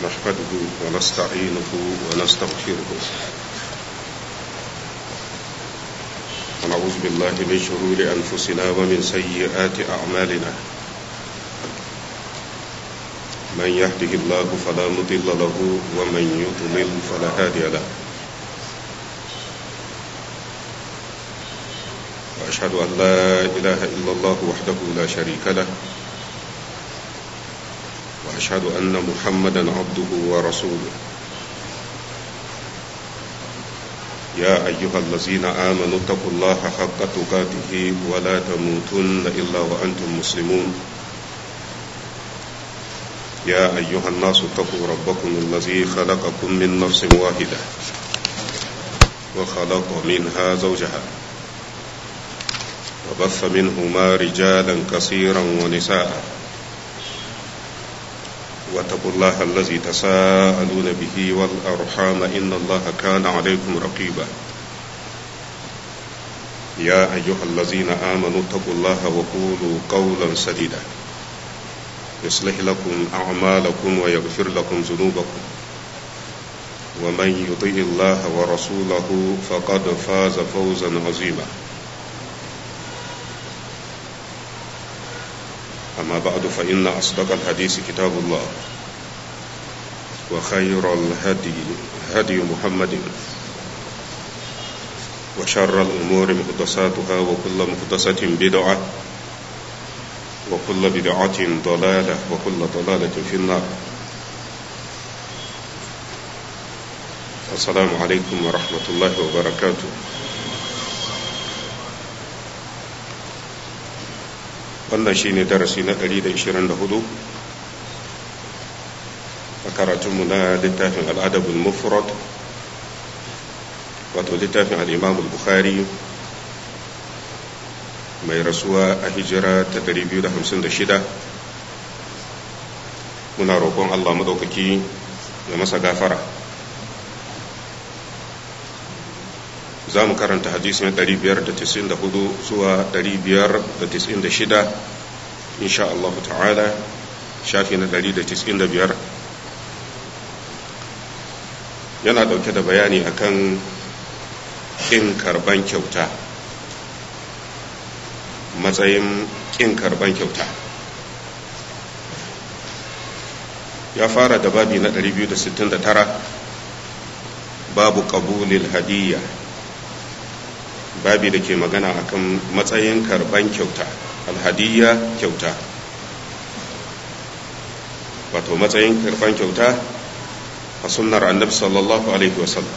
نحمده ونستعينه ونستغفره ونعوذ بالله من شرور أنفسنا ومن سيئات أعمالنا من يهده الله فلا مضل له ومن يضلل فلا هادي له وأشهد أن لا إله إلا الله وحده لا شريك له وأشهد أن محمدا عبده ورسوله يا أيها الذين آمنوا اتقوا الله حق تقاته ولا تموتن إلا وأنتم مسلمون يا أيها الناس اتقوا ربكم الذي خلقكم من نفس واحدة وخلق منها زوجها وبث منهما رجالا كثيرا ونساء واتقوا الله الذي تساءلون به والأرحام إن الله كان عليكم رقيبا يا أيها الذين آمنوا اتقوا الله وقولوا قولا سديدا يصلح لكم أعمالكم ويغفر لكم ذنوبكم ومن يطع الله ورسوله فقد فاز فوزا عظيما أما بعد فإن أصدق الحديث كتاب الله وخير الهدي هدي محمد وشر الأمور محدثاتها وكل محدثة بدعة وكل بدعة ضلالة وكل ضلالة في النار. السلام عليكم ورحمة الله وبركاته. wannan shi ne darasi na 124 a karatunmu na littafin al'adabul mufrad wato littafin al'imam al-bukhari mai rasuwa a hijira ta 256 muna roƙon Allah maɗaukaki ya masa gafara. za mu karanta hadisin 594 zuwa 596 insha Allah ta'ala shafi na 195 yana dauke da bayani akan kin karban kyauta, matsayin kin karban kyauta. ya fara da babi na 269 babu qabulil hadiyya, babi da ke magana akan matsayin karban kyauta. Alhadiyya kyauta, wato matsayin karban kyauta a sunnar annabi sallallahu alaihi wasallam.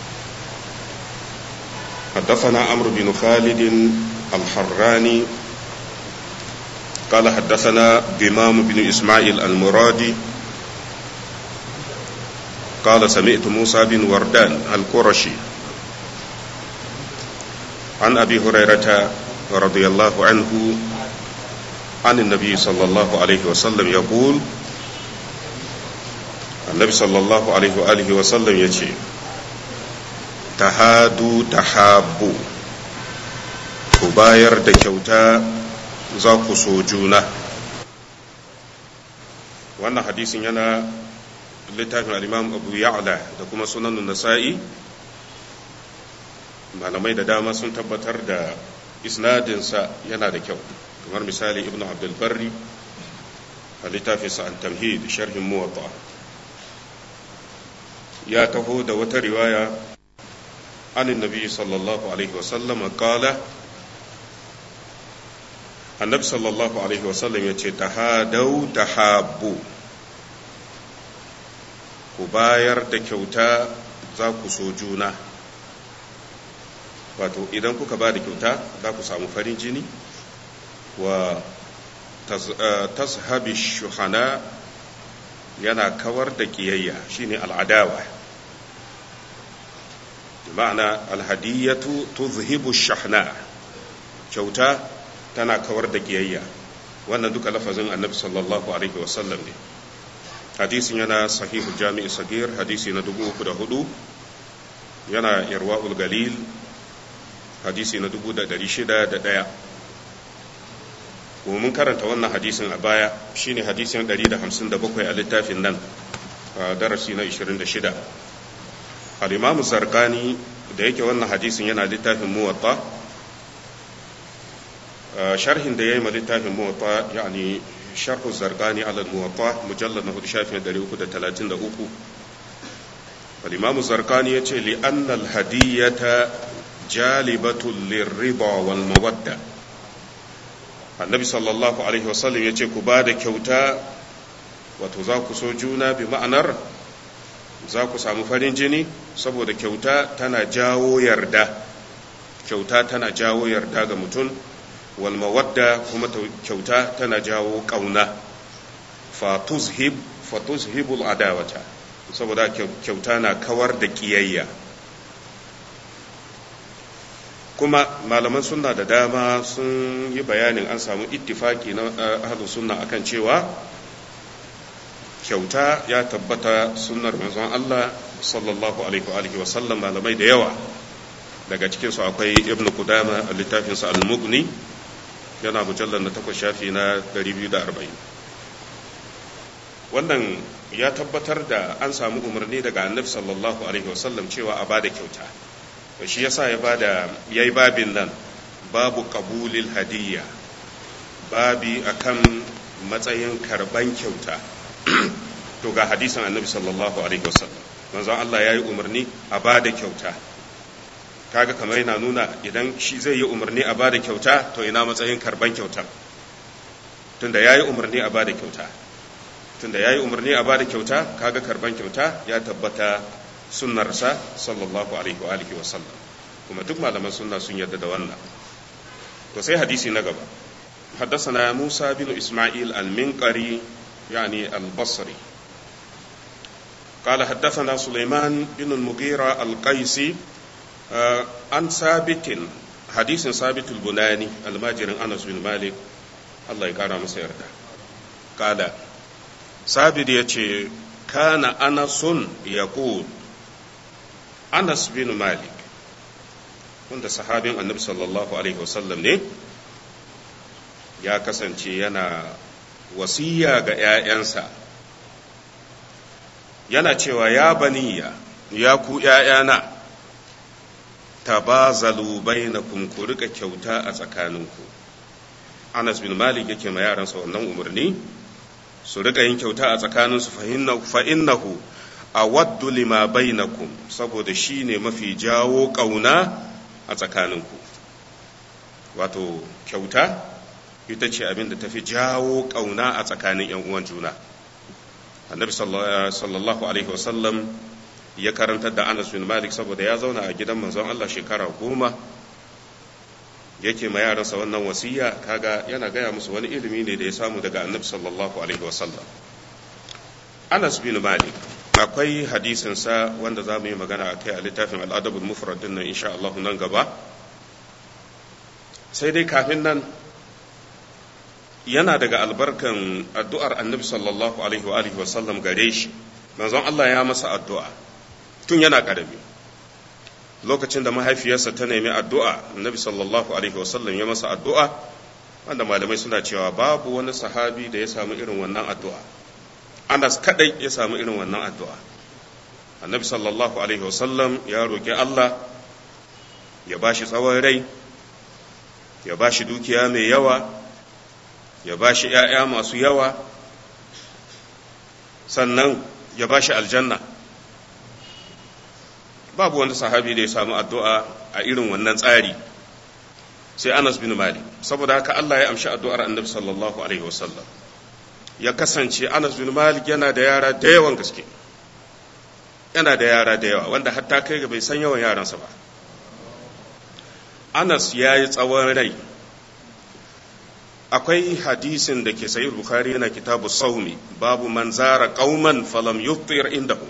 حدثنا عمرو بن خالد الحراني قال حدثنا بمام بن إسماعيل المرادي قال سمعت موسى بن وردان القرشي عن أبي هريرة رضي الله عنه عن النبي صلى الله عليه وسلم يقول النبي صلى الله عليه وآله وسلم يقول تهادوا تحابوا كباير دكوتا ذاك سوجونا. wannan hadisin yana littafin al-Imam Abu Ya'la da kuma Sunan Nasa'i. malamai da dama sun tabbatar da isnadinsa yana da kyau, kamar misali ibn abdul barri a littafinsa al-tamhid sharhin muwatta ya taho da wata riwaya an annabi sallallahu alaihi wasallam qala annabi sallallahu alaihi wasallam yace tahadau tahabbu, ku bayar da kyauta za ku so juna. wato idan kuka ba da kyauta za ku samu farin jini wa tazhabi shuhana, yana kawar da kiyayya shine al'adawa. ma'ana alhadiyatu tuzhibu shahna, kyauta tana kawar da kiyayya. wannan duka lafazin annabi sallallahu alaihi wasallam ne. hadisin yana sahihul jami'i sagir hadisi na 304, yana irwaul galil hadisi na 601. mun karanta wannan hadisin a baya, shine hadisin 157 a littafin nan. darasi na 26. al-imam zarqani da yake wannan hadisin yana littafin muwatta, sharhin da yayi ma littafin muwatta yani sharh zarqani ala al-muwatta mujallad na 4 shafin 333. al-imam zarqani yace li anna al-hadiyata jalibatul lirriba wal mawadda. annabi sallallahu alaihi wasallam yace ku ba da kyauta, wato za ku so juna, bi ma'anar za ku samu farin jini, saboda kyauta tana jawo yarda, kyauta tana jawo yarda ga mutum, wal mawadda kuma kyauta tana jawo kauna, fa tuzhibul adawata, saboda kyauta na kawar da kiyayya. kuma malaman sunna da dama sun yi bayanin an samu ittifaki na ahlus sunna akan cewa kyauta ya tabbata sunnar manzon Allah sallallahu alaihi wa sallam. Malamai da yawa daga cikin su akwai ibnu qudama a littafin sa al-mughni, yana mujallal na 8 shafi na 240. wannan ya tabbatar da an samu umarni daga annabi sallallahu alaihi wa sallam cewa a bada kyauta. shi yasa yayi babin nan, babu qabulil hadiyya, babi akan matsayin karban kyauta. to ga hadisin annabi sallallahu alaihi wasallam, manzon Allah yayi umarni a bada kyauta. kaga kamar yana nuna idan shi zai yi umarni a bada kyauta, to ina matsayin karban kyauta? tunda yayi umarni a bada kyauta, kaga karban kyauta ya tabbata sunnarsa sallallahu alaihi wa alihi wasallam, kuma duk malaman sunna sun yarda da wannan. to sai hadisi na gaba. حدثنا موسى بن إسماعيل المنقري يعني البصري قال حدثنا سليمان بن المغيرة القيسي عن ثابت، حديث ثابت البناني الماجر أنس بن مالك الله يقرأ مسيرته. قال ثابت يتي كان أنس يقول، Anas bin Malik wanda sahabin annabi sallallahu alaihi wasallam ne, ya kasance yana wasiya ga ‘ya'yansa, yana cewa ya baniya, ya ku ‘ya'yana, tabazalu bainakum, ku rika kyauta a tsakaninku. Anas bin Malik yake ma yaransa wannan umarni su rika yin kyauta a tsakaninsu, fa innahu awaddu lima bainakum, saboda shine mafi jawo kauna a tsakaninku. wato kyauta ita ce abin da tafi jawo kauna a tsakanin yan uwan juna. annabi sallallahu alaihi wasallam ya karantar da Anas bin Malik, saboda ya zauna a gidan manzon Allah shekara 10, yake ma yaransa wannan wasiya. kaga yana gaya musu wani ilimi ne da ya samu daga annabi sallallahu alaihi wasallam. Anas bin Malik akwai hadisinsa wanda za mu yi magana a kai a littafin al'adabul mufrad din nan insha Allah nan gaba. sai dai kafin nan, yana daga albarkan addu'ar annabi sallallahu alaihi wa sallam gare shi. manzon Allah ya masa addu'a tun yana karami. lokacin da mahaifiyarsa ta nemi addu'a, annabi sallallahu alaihi wa sallam ya masa addu'a, wanda malamai suna cewa babu wani sahabi da ya samu irin wannan addu'a. Anas kadai ya samu irin wannan addu'a. annabi sallallahu alaihi wasallam ya roƙi Allah ya bashi tsawon rai, ya bashi dukiya mai yawa, ya bashi ‘ya'ya masu yawa, sannan ya bashi aljanna. babu wani sahabi da ya samu addu'a a irin wannan tsari sai Anas bin Malik. saboda haka Allah ya amshi addu'ar annabi sallallahu alaihi wasallam. ya kasance Anas bin Malik yana da yara da yawan gaske, wanda hatta kai ga bai san yawan yaransa ba. Anas ya yi tsawon rai. akwai hadisin da ke sahih Bukhari, yana kitabu saumi, babu man zara qauman falam yuftir indahum.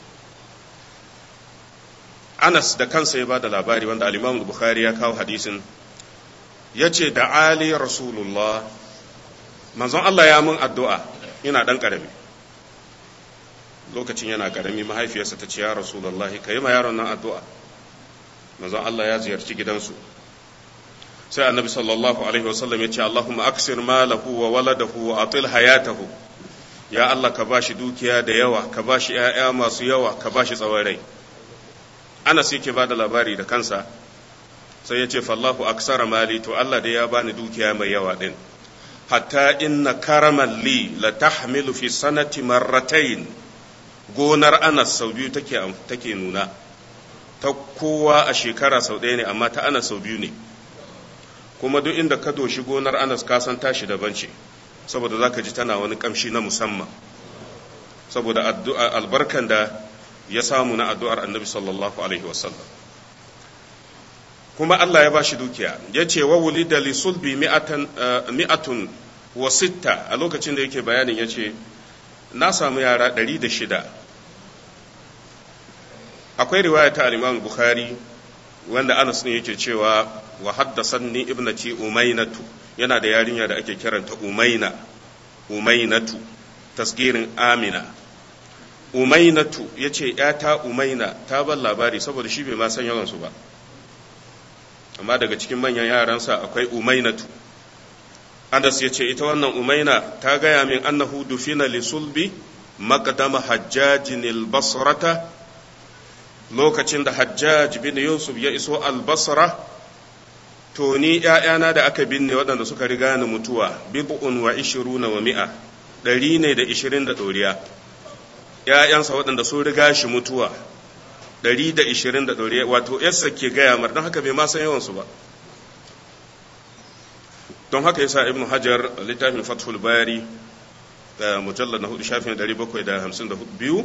Anas da kansa ya bada labari, wanda al-Imam Bukhari ya kawo hadisin, yace da ali rasulullah, manzon Allah ya mun addu'a ina dan karami. lokacin yana karami, mahaifiyarsa ta ce ya rasulullahi kai ma yaron nan addu'a. manzon Allah ya ziyarci gidansu, sai annabi sallallahu alaihi wasallam ya ce Allahumma aksir malahu wa waladahu wa atil hayatahu. ya Allah ka bashi dukiya da yawa, ka bashi ‘ya'ya masu yawa, ka bashi tsawon rai. Anas yake ba da labari da kansa, sai ya ce, fallahu aksara mali, to Allah dai ya bani dukiya mai yawa ɗin. Hatta inna karaman li la tahmilu fi sanati marratain, gonar Anas sau biyu take nuna, ta kowa a shekara sau ɗaya ne, amma ta Anas sau biyu ne. Kuma duk inda ka doshi gonar Anas ka san tashi daban ce, saboda za ka ji tana wani kamshi na musamman, saboda albarkan da ya samu na addu'ar annabi sallallahu alaihi wasallam. Kuma Allah ya ba shi dukiya, ya ce wa wuli da lisulbi mi'atun wa sitta, a lokacin da yake bayanin ya ce, na samu yara 106. Akwai riwaya ta al-Imam Bukhari wanda Anas ne yake cewa wa haddasanni ibnati Umaynatu, yana da yarinya da ake kiranta Umaynatu, tasgirin Amina. Umaynatu yace ‘yata Umayna ta ban labari, saboda shi bai ma san yawansu ba, amma daga cikin manyan yaransa akwai Umaynatu. Anas yace ita wannan Umayna ta gaya min annahu dufina li sulbi maqdama Hajjajin al-Basrata, lokacin da Hajjaj bin Yusuf ya iso al-Basra, to ni ‘ya'yana da aka binne waɗanda suka riga ni mutuwa, bid'un wa 20 wa 100, 120 da ɗoriya. ‘Ya'yansa waɗanda sun riga shi mutuwa, 120 da ɗoriya, wato ‘yarsa ke gaya mar, don haka bai ma san yawansu ba. Don haka yasa Ibn Hajar littafin Fathul Bari da mujallar na 4 shafin 752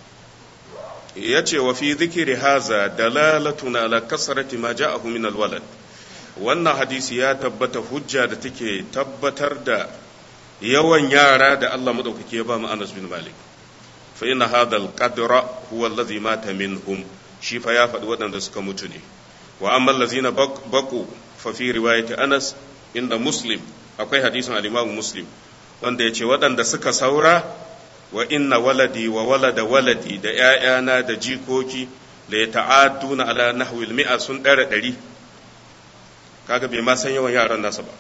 ya ce wa fi zikiri haza dalalatun ala kasrati ma ja'ahu min alwalad. Wannan hadisi ya tabbata hujja da take tabbatar da yawan yara da Allah madaukake ya ba mu Anas bin Malik. Fa inna hadha alqadra huwa alladhi mata minhum, shi fa ya faɗi waɗanda suka mutu ne. Wa amma allazina baqu fa fi riwayati Anas inda Muslim, akwai hadisin al-Imam Muslim wanda yace waɗanda suka saura, wa inna waladi wa walada waladi, da ‘ya'yana da jikoki da ya ta'aduna ala nahwil mi'a, sun ɗara 100. Kaga bai ma san yawan yaran nasa ba,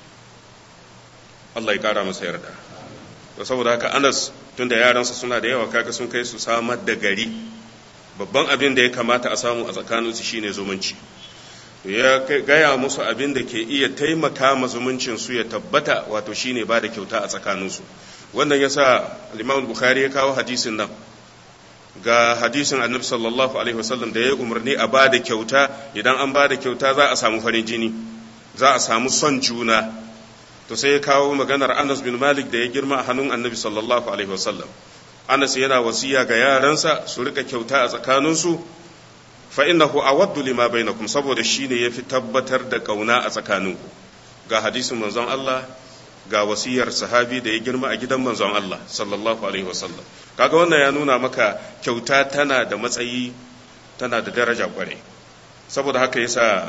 Allah ya kara masa yarda. To saboda haka Anas, tunda yaransa suna da yawa, kaga sun kai su samar da gari. Babban abin da ya kamata a samu a tsakaninsu shine zumunci. Ya gaya musu abin da ke iya taimaka ma zumuncin su ya tabbata, wato shine ba da kyauta a tsakaninsu. Wannan yasa al-Imam Bukhari ya kawo hadisin nan, ga hadisin Annabi sallallahu alaihi wasallam da ya umarni a ba da kyauta. Idan an ba da kyauta za a samu farin jini, za a samu son juna. To sai ya kawo maganar Anas bin Malik da ya girma a hannun Annabi sallallahu alaihi wasallam. Anas yana wasiya ga yaransa su rika kyauta a tsakaninsu, fa innahu awaddu lima bainakum, saboda shine yafi tabbatar da kauna a tsakaninku. Ga hadisin manzon Allah, ga wasiyar sahabi da ya girma a gidan manzon Allah sallallahu alaihi wasallam. Kaga wannan ya nuna maka kyauta tana da matsayi, tana da daraja kware. Saboda haka yasa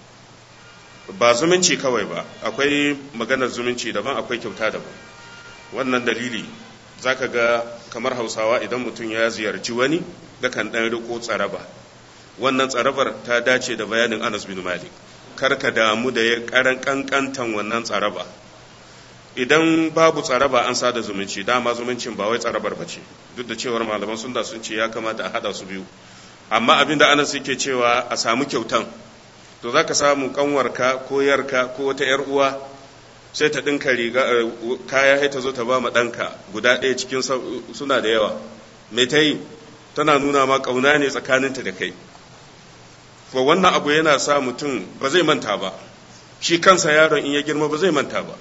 ba zumunci kawai ba, akwai maganar zumunci daban, akwai kyauta daban. Wannan dalili zaka ga kamar Hausawa, idan mutum ya ziyarci wani da kan dan riko tsaraba. Wannan tsarabar ta dace da bayanin Anas bin Malik. Karka damu da ya kankantan wannan tsaraba. Idan babu tsaraba an sada zumunci, dama zumuncin ba wai tsarabar bace, duk da cewar malaman sunna sun ce ya kamata a hada su biyu. Amma abinda Anas yake cewa a samu kyautan, to zaka samu kanwarka ko yarka ko wata yar uwa sai ta dinka riga kaya, sai ta zo ta ba ma danka guda ɗaya cikin suna da yawa. Me ta yi? Tana nuna ma kauna ne tsakaninta da kai. Ko wannan abu yana sa mutum ba zai manta ba, shi kansa yaron in ya girma ba zai manta ba.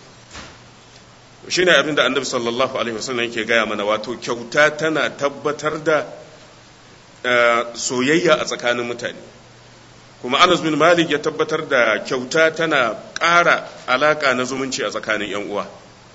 Shine abin da Annabi sallallahu alaihi wasallam yake gaya mana, wato kyauta tana tabbatar da soyayya a tsakanin mutane. Kuma Anas bin Malik ya tabbatar da kyauta tana ƙara alaka na zumunci a tsakanin ‘yan uwa.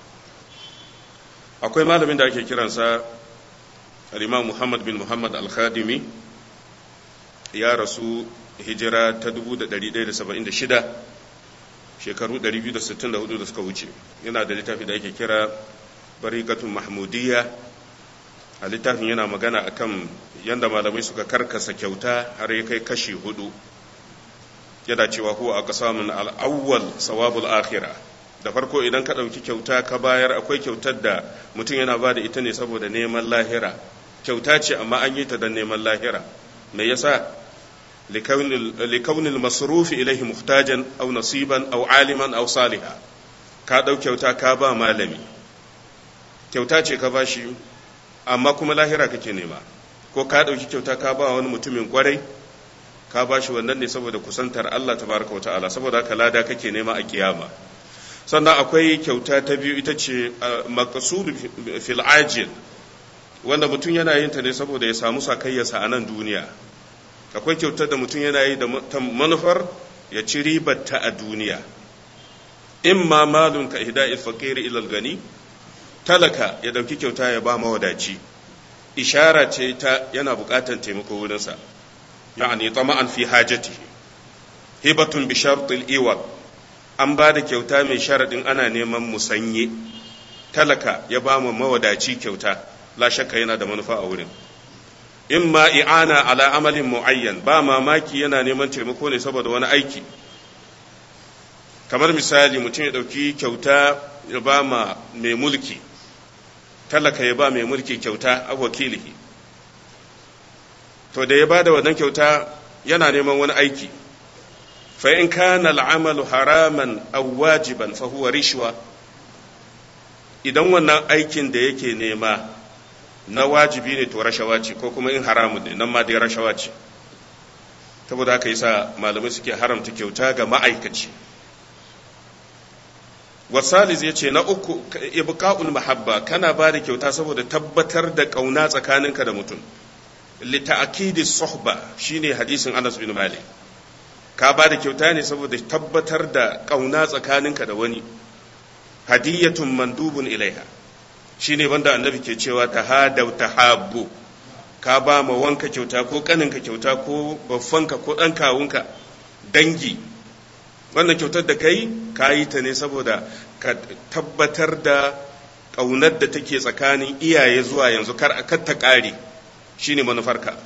Akwai malamin da ake kiransa al-Imam Muhammad bin Muhammad al-Khadimi, ya rasu hijira ta 1176, shekaru 264 da suka wuce. Yana da littafi da ake kira Bariqatun Mahmudiyya. A littafin yana magana akan yanda malamai suka karkasa kyauta har ya kai kashi 4. Yana cewa huwa aqsamun al-awwal sawabul akhirah, da farko idan ka ɗauki kyauta ka bayar, akwai kyautar da mutum yana ba da ita ne saboda neman lahira, kyauta ce amma an yi ta don neman lahira. me yasa likaunil masrufi ilaihi muhtajan aw nasiban aw aliman aw saliha. ka ɗau kyauta ka ba malami, kyauta ce ka ba shi amma kuma lahira kake nema, ko ka ɗauki kyauta ka ba wani mutumin kwarai, ka ba shi wannan ne saboda kusantar Allah tabaraka wa ta'ala, saboda haka lada kake nema a kiyama. sannan akwai kyauta ta biyu, ita ce maqsud fil ajil, wanda mutum yana yin ta ne saboda ya samu sakayyarsa a nan duniya. akwai kyautar da mutum yana yi da manufar ya ci ribar ta a duniya. imma malun ka ihda'il faqir ila al-gani, talaka ya dauki kyauta ya ba mawadaci, ishara ce ta yana bukatar taimako wurinsa, yani tama'an fi hajatihi. hibatun bi shartil iwad, an ba da kyauta mai sharadin ana neman musanye. talaka ya ba mu mawadaci kyauta, la shakka yana da manufa a wurin. imma i'ana ala amalin muayyan, ba mamaki yana neman taimako ne saboda wani aiki. kamar misali mutum ya ɗauki kyauta ya ba ma mai mulki, talaka ya ba mai mulki kyauta a wakilihi, to da ya ba da wannan kyauta yana neman wani aiki. fa in kana al'amalu haraman aw wajiban fa huwa rishwa, idan wannan aikin da yake nema na wajibi ne to rashawa ce, ko kuma in haramun ne nan ma dai rashawa ce. saboda haka yasa malamai suke haramta kyauta ga ma'aikaci. wasalis ya ce na uku ibqa'ul mahabba, kana ba da kyauta saboda tabbatar da kauna tsakaninka da mutum. li ta'kidi suhba, shine hadisin Anas bin Malik, ka ba da kyauta ne saboda tabbatar da kauna tsakaninka da wani. hadiyatun mandubun ilaiha, shine banda annabi ke cewa tahadaw tahabbu, ka ba ma wanka kyauta ko kaninka kyauta ko baffanka ko dan kawunka dangi, wannan kyautar da kai ka yi ta ne saboda ka tabbatar da ƙaunar da take tsakanin iyaye zuwa yanzu kar ta ƙare, shine manufarka.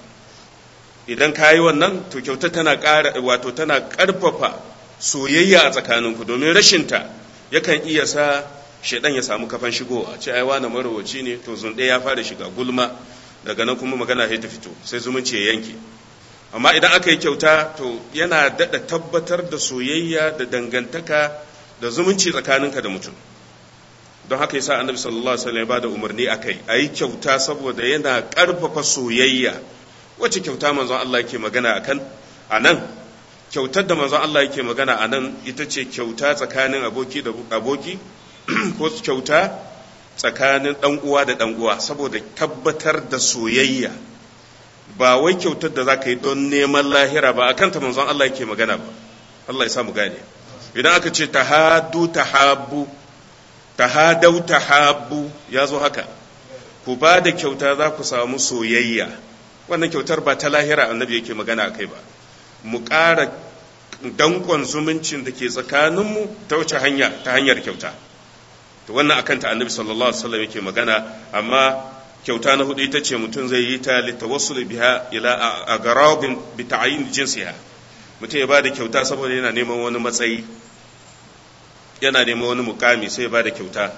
idan ka yi wannan to kyautar tana tana ƙarfafa soyayya a tsakaninku, domin rashinta yakan iya sa shaidan ya samu kafan shigowa, ce ai wani marowaci ne, to zunɗe ya fara shiga gulma, daga nan kuma magana sai ta fito, sai zumunci ya yanke. amma idan aka yi kyauta to yana daɗa tabbatar da soyayya da dangantaka da zumunci tsakaninka da mutum. don haka yasa annabi sallallahu alaihi wasallam ya bada umarni akai ayi kyauta saboda yana ƙarfafa soyayya. wace kyauta manzon Allah yake magana akan anan? kyautar da manzon Allah yake magana anan ita ce kyauta tsakanin aboki da aboki ko kyauta tsakanin dan uwa da dan uwa, saboda tabbatar da soyayya. ba wai kyautar da za ka yi don neman lahira ba, akan ta manzon Allah yake magana ba. Allah ya samu gane. idan aka ce tahaddu tahabbu, tahadau tahabbu, ya zo haka, ku ba da kyauta za ku samu soyayya. wannan kyautar ba ta lahira annabi yake magana a kai ba, mu ƙara dankon zumuncin da ke tsakaninmu ta wace hanya? ta hanyar kyauta. to wannan akan ta annabi sallallahu alaihi wasallam yake magana. amma kyauta na hudu ita ce mutum zai yi ta litawassul biha ila agrabin bi ta'yin jinsiha, mutum ya bada kyauta saboda yana neman wani matsayi, yana neman wani mukami, sai ya bada kyauta.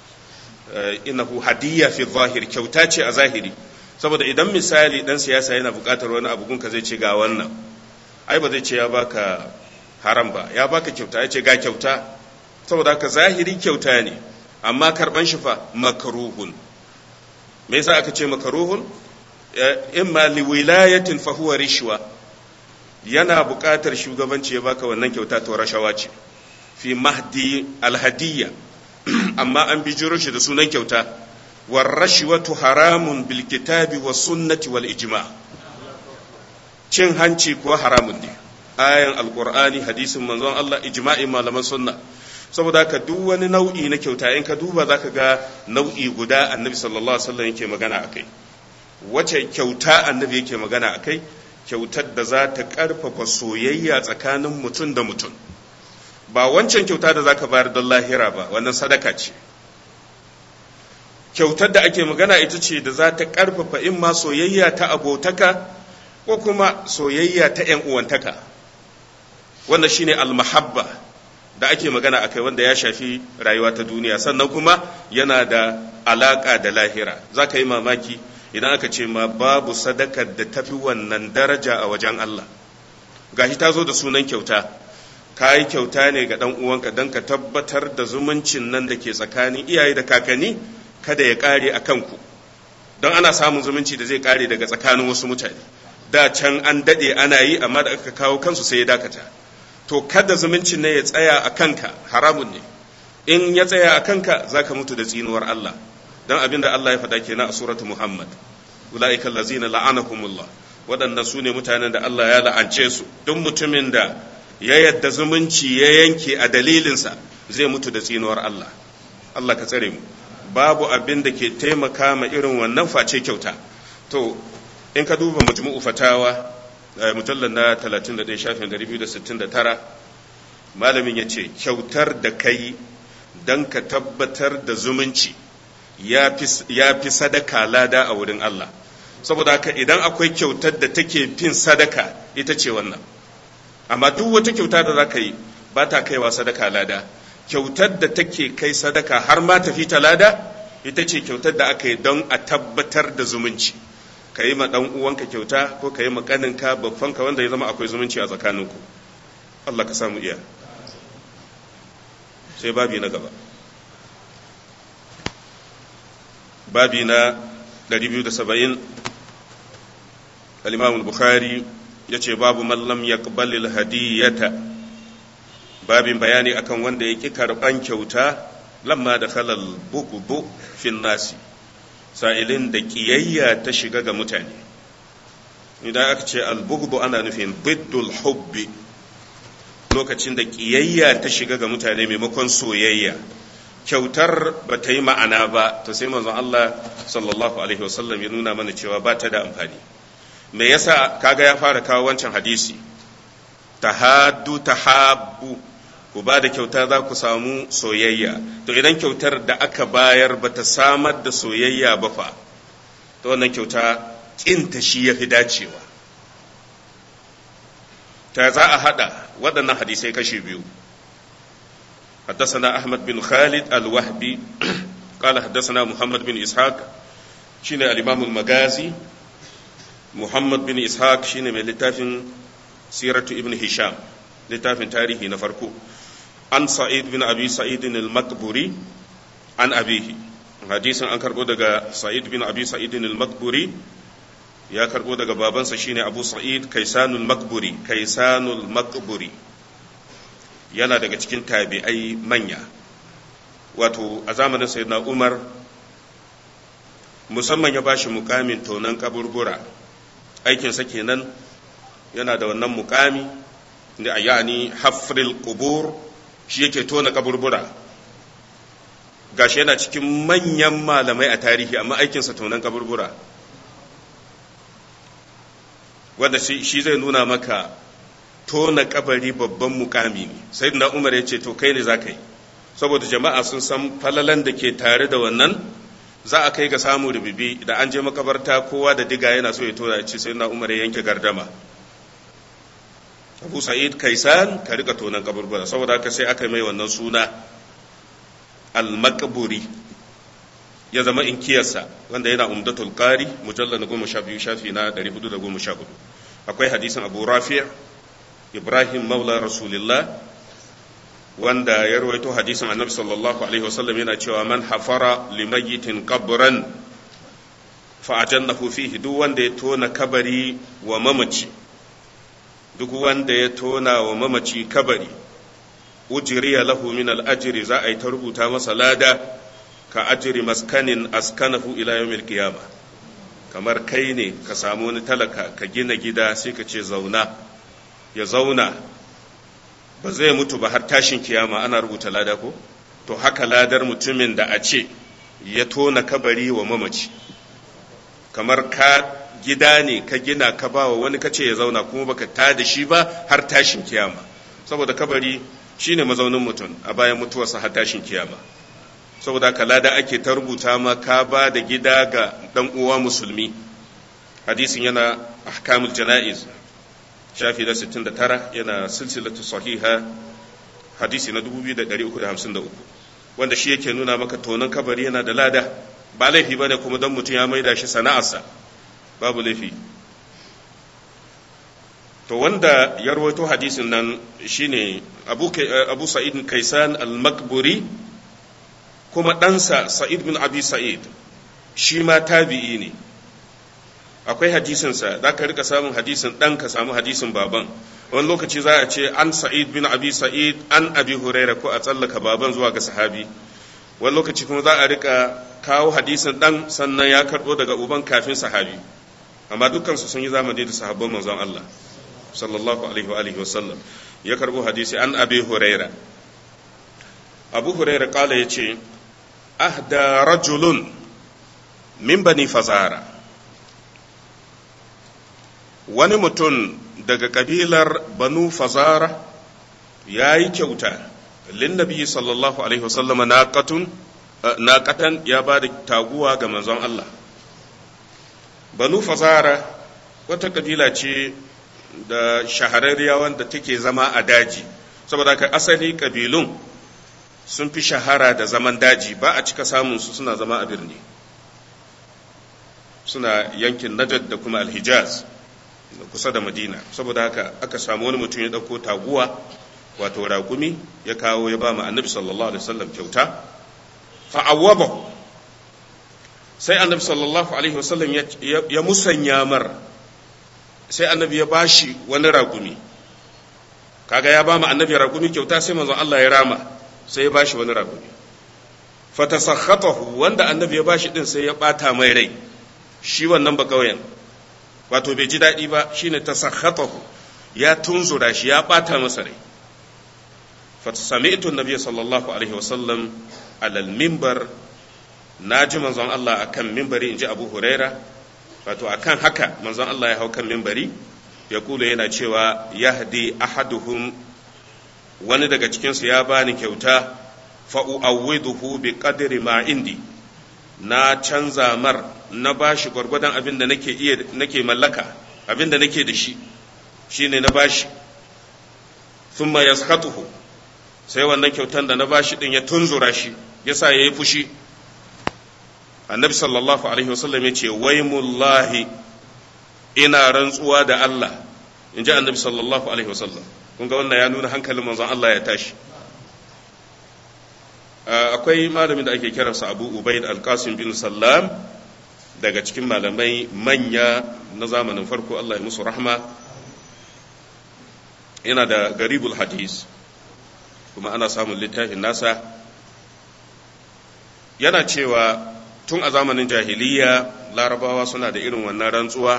innahu hadiyya fi zahir, kyauta ce a zahiri, saboda idan misali dan siyasa yana bukatar wani abu gunka zai ce ga wannan, ai ba zai ce ya baka haram ba, ya baka kyauta, ya ce ga kyauta, saboda haka zahiri kyauta ne, amma karban shi fa makruhun. me yasa aka ce makaruhun? imma liwilayatin fa huwa rishwa, yana buƙatar shugabanci ya baka wannan kyauta to rashawa ce. fi mahdi alhadiyya, amma an bijiro shi da sunan kyauta. war rashwatu haramun bil kitabi was sunnati wal ijma', cin hanci kuwa haramun ne, ayan alqur'ani, hadisin manzon Allah, ijma'in malaman sunna. saboda haka duk wani nau'i na kyauta in ka duba za ka ga nau'i guda annabi sallallahu alaihi wasallam yake magana a kai. wace kyauta annabi yake magana a kai? kyautar da za ta ƙarfafa soyayya tsakanin mutum da mutum, ba wancan kyauta da za ka bayar don lahira ba, wannan sadaka ce. kyautar da ake magana ita ce da za ta ƙarfafa in ma soyayya ta abotaka ko kuma soyayya ta ‘yan uwantaka. wannan shine almahabba. da ake magana akai wanda ya shafi rayuwa ta duniya sannan kuma yana da alaka da lahira za ka yi mamaki idan aka ce ma babu sadakar da tafi wannan daraja a wajen Allah gashi ta zo da sunan kyauta ka yi kyauta ne ga ɗan uwanka don ka tabbatar da zumuncin nan da ke tsakanin iyaye da kakanni kada ya ƙare a kanku don ana samun zumunci da zai ƙare daga tsakanin wasu mutane da can an daɗe ana yi amma da aka kawo kansu sai ya dakata to kada zumuncin ne ya tsaya a kanka haramun ne in ya tsaya a kanka za ka mutu da tsinuwar Allah don abin da Allah ya faɗa kenan a suratu Muhammad ula'ika allazina la'anahumullah waɗannan su ne mutanen da Allah ya la'ance su duk mutumin da ya yadda zumunci ya yanke a dalilinsa zai mutu da tsinuwar Allah Allah ka tsare mu babu abin da ke taimaka ma irin wannan face kyauta to in ka duba majmu'u fatawa mujallal na 31 shafin 269 malamin yace kyautar da kai dan ka tabbatar da zumunci ya fi sadaka lada a wurin Allah saboda haka idan akwai kyautar da take fin sadaka ita ce wannan amma duk wata kyauta da za ka yi ba ta kaiwa sadaka lada kyautar da take kai sadaka har ma tafi ta lada ita ce kyautar da aka yi don a tabbatar da zumunci ka yi ma ɗan uwanka kyauta ko ka yi ma ƙaninka babbanka wanda ya zama akwai zumunci a tsakaninku Allah ka samu iya sai babi na gaba babi na 270 al-Imam al-Bukhari yace babu man lam yaqbalil hadiyata babin bayani akan wanda yake karban kyauta lamma da khalal bughdu fin nasi sa'ilin da kiyayya ta shiga ga mutane idan aka ce al-bughdu ana nufin biddul hubbi lokacin da kiyayya ta shiga ga mutane maimakon soyayya kyautar ba ta yi ma'ana ba to sai manzon Allah sallallahu alaihi wasallam ya nuna mana cewa ba ta da amfani me yasa kaga ya fara kawo wancan hadisi tahaddu tahabbu ku ba da kyauta za ku samu soyayya to idan kyautar da aka bayar ba ta samar da soyayya ba fa to wannan kyauta kinta shi yafi dacewa ta za a hada waɗannan hadisai kashi biyu حدثنا أحمد بن خالد الوهبي قال حدثنا محمد بن إسحاق شين الإمام المغازي محمد بن إسحاق شين من لتاف سيرة ابن هشام لتاف تاريخي نفركو عن سعيد بن أبي سعيد المقبري عن أبيه حديث عن كربو دغا سعيد بن أبي سعيد المقبري يا كربو دغا بابانسا شين أبو سعيد كيسان المقبري كيسان المقبري yana daga cikin tabi'ai manya wato a zamanin sayyidina Umar musamman ya bashi mukamin tonan kaburbura aikinsa kenan yana da wannan mukami da yani hafril qubur shi yake tona kaburbura gashi yana cikin manyan malamai a tarihi amma aikinsa tonan kaburbura wanda shi zai nuna maka tona kabari babban mukami ne sai da Umar ya ce to kai ne za ka yi saboda jama'a sun san falalan da ke tare da wannan za a kai ga samu rububi da an je makabarta kowa da diga yana so ya tona ce sai da Umar ya yanke gardama Abu Sa'id Kaisan ka rika tonan kaburbura saboda haka sai aka mai wannan suna al-maqburi ya zama inkiyarsa wanda yana Umdatul Qari mujallal 12 shafi na 414 akwai hadisin Abu Rafi' Ibrahim maula Rasulillah wanda ya rawaito hadisin Annabi sallallahu alaihi wasallam yana cewa man hafara limayyitin qabran fa ajannahu fihi duk wanda ya tona kabari wa mamaci duk wanda ya tona wa mamaci kabari ujriya lahu min al-ajri za a yi ta rubuta masa lada ka ajri maskanin askanahu ila yawmil qiyamah kamar kai ne ka samu wani talaka ka gina gida sai ka ce zauna ya zauna ba zai mutu ba har tashin kiyama ana rubuta lada ko to haka ladar mutumin da a ce ya tona kabari wa mamaci kamar ka gida ne ka gina ka ba wa wani kace ya zauna kuma baka ta da shi ba har tashin kiyama saboda kabari shine mazaunin mutum a bayan mutuwarsa har tashin kiyama saboda haka lada ake ta rubuta ma ka ba da gida ga dan uwa musulmi hadisin yana ahkamul janaiz shafi na 69 yana silsilatu sahiha hadisi na 2353 wanda shi yake nuna maka tonon kabari yana da lada ba laifi bane kuma don mutum ya maida shi sana'arsa babu laifi. To wanda ya rawaito hadisin nan shine Abu Sa'id Kaisan al-Makburi, kuma ɗansa Sa'id bin Abi Sa'id shi ma tabi'i ne. Akwai hadisinsa za ka rika samun hadisin ɗan ka samu hadisin baban, wani lokaci za a ce an Sa'id bin Abi Sa'id an Abi Huraira ko a tsallaka baban zuwa ga sahabi, wani lokaci kuma za a rika kawo hadisin ɗan sannan ya karɓo daga uban kafin sahabi, amma dukkansu sun yi zamani da sahabban manzon Allah sallallahu alaihi wa alihi wasallam. Ya karɓo hadisi an Abi Huraira. Abu Huraira kala yace ahda rajulun min bani Fazara, wani mutum daga kabilar Banu Fazara ya yi kyauta linnabi sallallahu alaihi wasallam naqatan, ya ba da taguwa ga manzon Allah. Banu Fazara wata kabila ce da shahararriya wanda take zama a daji, saboda haka asali kabilun sun fi shahara da zaman daji, ba a cika samun su suna zama a birni. Suna yankin Najd da kuma Al-Hijaz kusa da Madina, saboda haka aka samu wani mutum ya dauko taguwa wato raƙumi ya kawo ya ba mu annabi sallallahu alaihi wasallam kyauta. Fa'awwabahu, sai annabi sallallahu alaihi wasallam ya musanya mar, sai annabi ya bashi wani raƙumi. Kaga ya ba mu annabi raƙumi kyauta, sai manzon Allah ya rama sai ya bashi wani raƙumi. Fatasakhatahu, wanda annabi ya bashi din sai ya bata mai rai, shi wannan ba kauyen wato bai ji daɗi ba, shine tasakhatahu, ya tunzura shi, ya bata masa rai. Fatasami'tu an-nabiy sallallahu alaihi wasallam alal minbar, naji manzon Allah akan minbari, inji Abu Huraira, wato akan haka manzon Allah ya hau kan minbari, ya kula yana cewa yahdi ahaduhum, wani daga cikin su ya bani kyauta, fa u'awwiduhu bi qadri ma indi, na canza mar, na bashi gwargwadon abin da nake mallaka, abin da nake da shi shine na bashi. Thumma yaskhatuhu, sai wannan kyautan da na bashi din ya tunzura shi, yasa yayi fushi. Annabi sallallahu alaihi wasallam ya ce waimullahi, ina rantsuwa da Allah, inji annabi sallallahu alaihi wasallam. Kun ga wannan ya nuna hankalin manzon Allah ya tashi. Akwai malamin da ake kiransa Abu Ubaid al-Qasim bin Sallam, daga cikin malamai manya na zamanin farko, Allah ya musu rahma. Yana da garibul hadis, kuma ana samun littafin nasa. Yana cewa tun a zamanin jahiliya larabawa suna da irin wannan rantsuwa,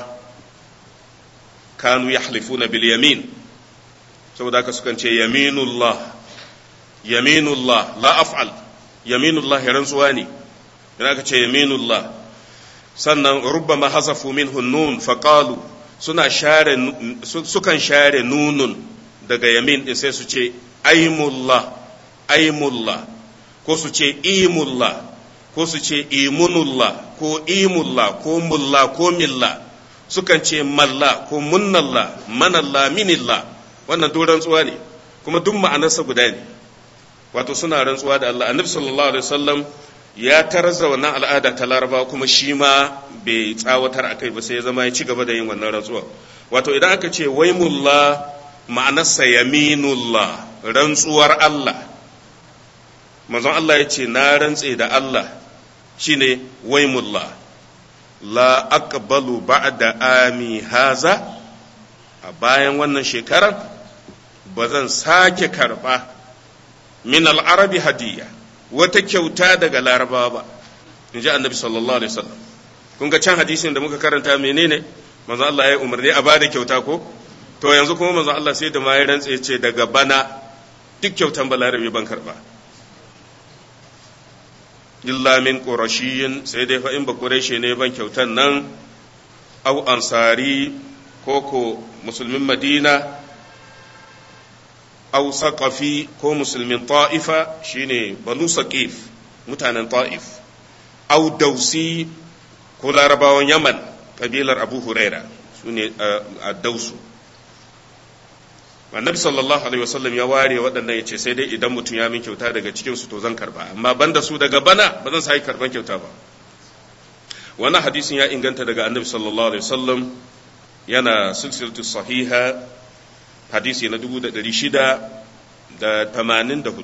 kanu yahlifuna bil yamin, saboda haka sukan ce yaminullah la af'al, yaminullah rantsuwa ne, idan aka ce yaminullah. Sannan rubbama hazafu minhu nun faqalu, sukan share nunun daga yamin din sai su ce aimullah, ko su ce imullah, ko su ce imunullah, ko imullah, ko mulla, ko milla. Sukan ce malla, ko munnallah, manallah, minillah. Wannan duk rantsuwa ne, kuma duk ma'anarsa guda ne, wato suna rantsuwa da Allah. Annabi sallallahu alaihi wasallam ya tarazza wannan al'ada ta Laraba, kuma shi ma bai tsawatar akai ba, sai ya zama ya ci gaba da yin wannan rantsuwa. Wato idan aka ce waimullah, ma'anarsa yaminullah, rantsuwar Allah. Manzon Allah ya ce na rantse da Allah, shine waimullah, la aqbalu ba'da ami haza, a bayan wannan shekarar ba zan sake karba min al-arabi hadiyya, wata kyauta daga larabawa ba, inji annabi sallallahu alaihi wasallam. Kun ga can hadisin da muka karanta menene? Manzon Allah ya umarni a bada kyauta ko? To yanzu kuma manzon Allah sai da ma ya rantse ya ce daga bana duk kyautan balarabe ban karba, illa min qurashiyin, sai dai fa in ba quraishi ne ban kyautan nan, au ansari, ko musulmin Madina, au saqafi, ko musulmin ta'ifa, shine banu saqif, mutanen ta'if, au dausi, ko larabawan Yaman, kabilar Abu Huraira, sune a dausu. annabi sallallahu alaihi wasallam ya ware waɗannan ya ce sai dai idan mutum ya min kyauta daga cikin su to zan karba, amma banda su daga bana ba zan sai karban kyauta ba. wannan hadisin ya inganta daga annabi sallallahu alaihi wasallam, yana silsilatu sahiha hadisi na 684,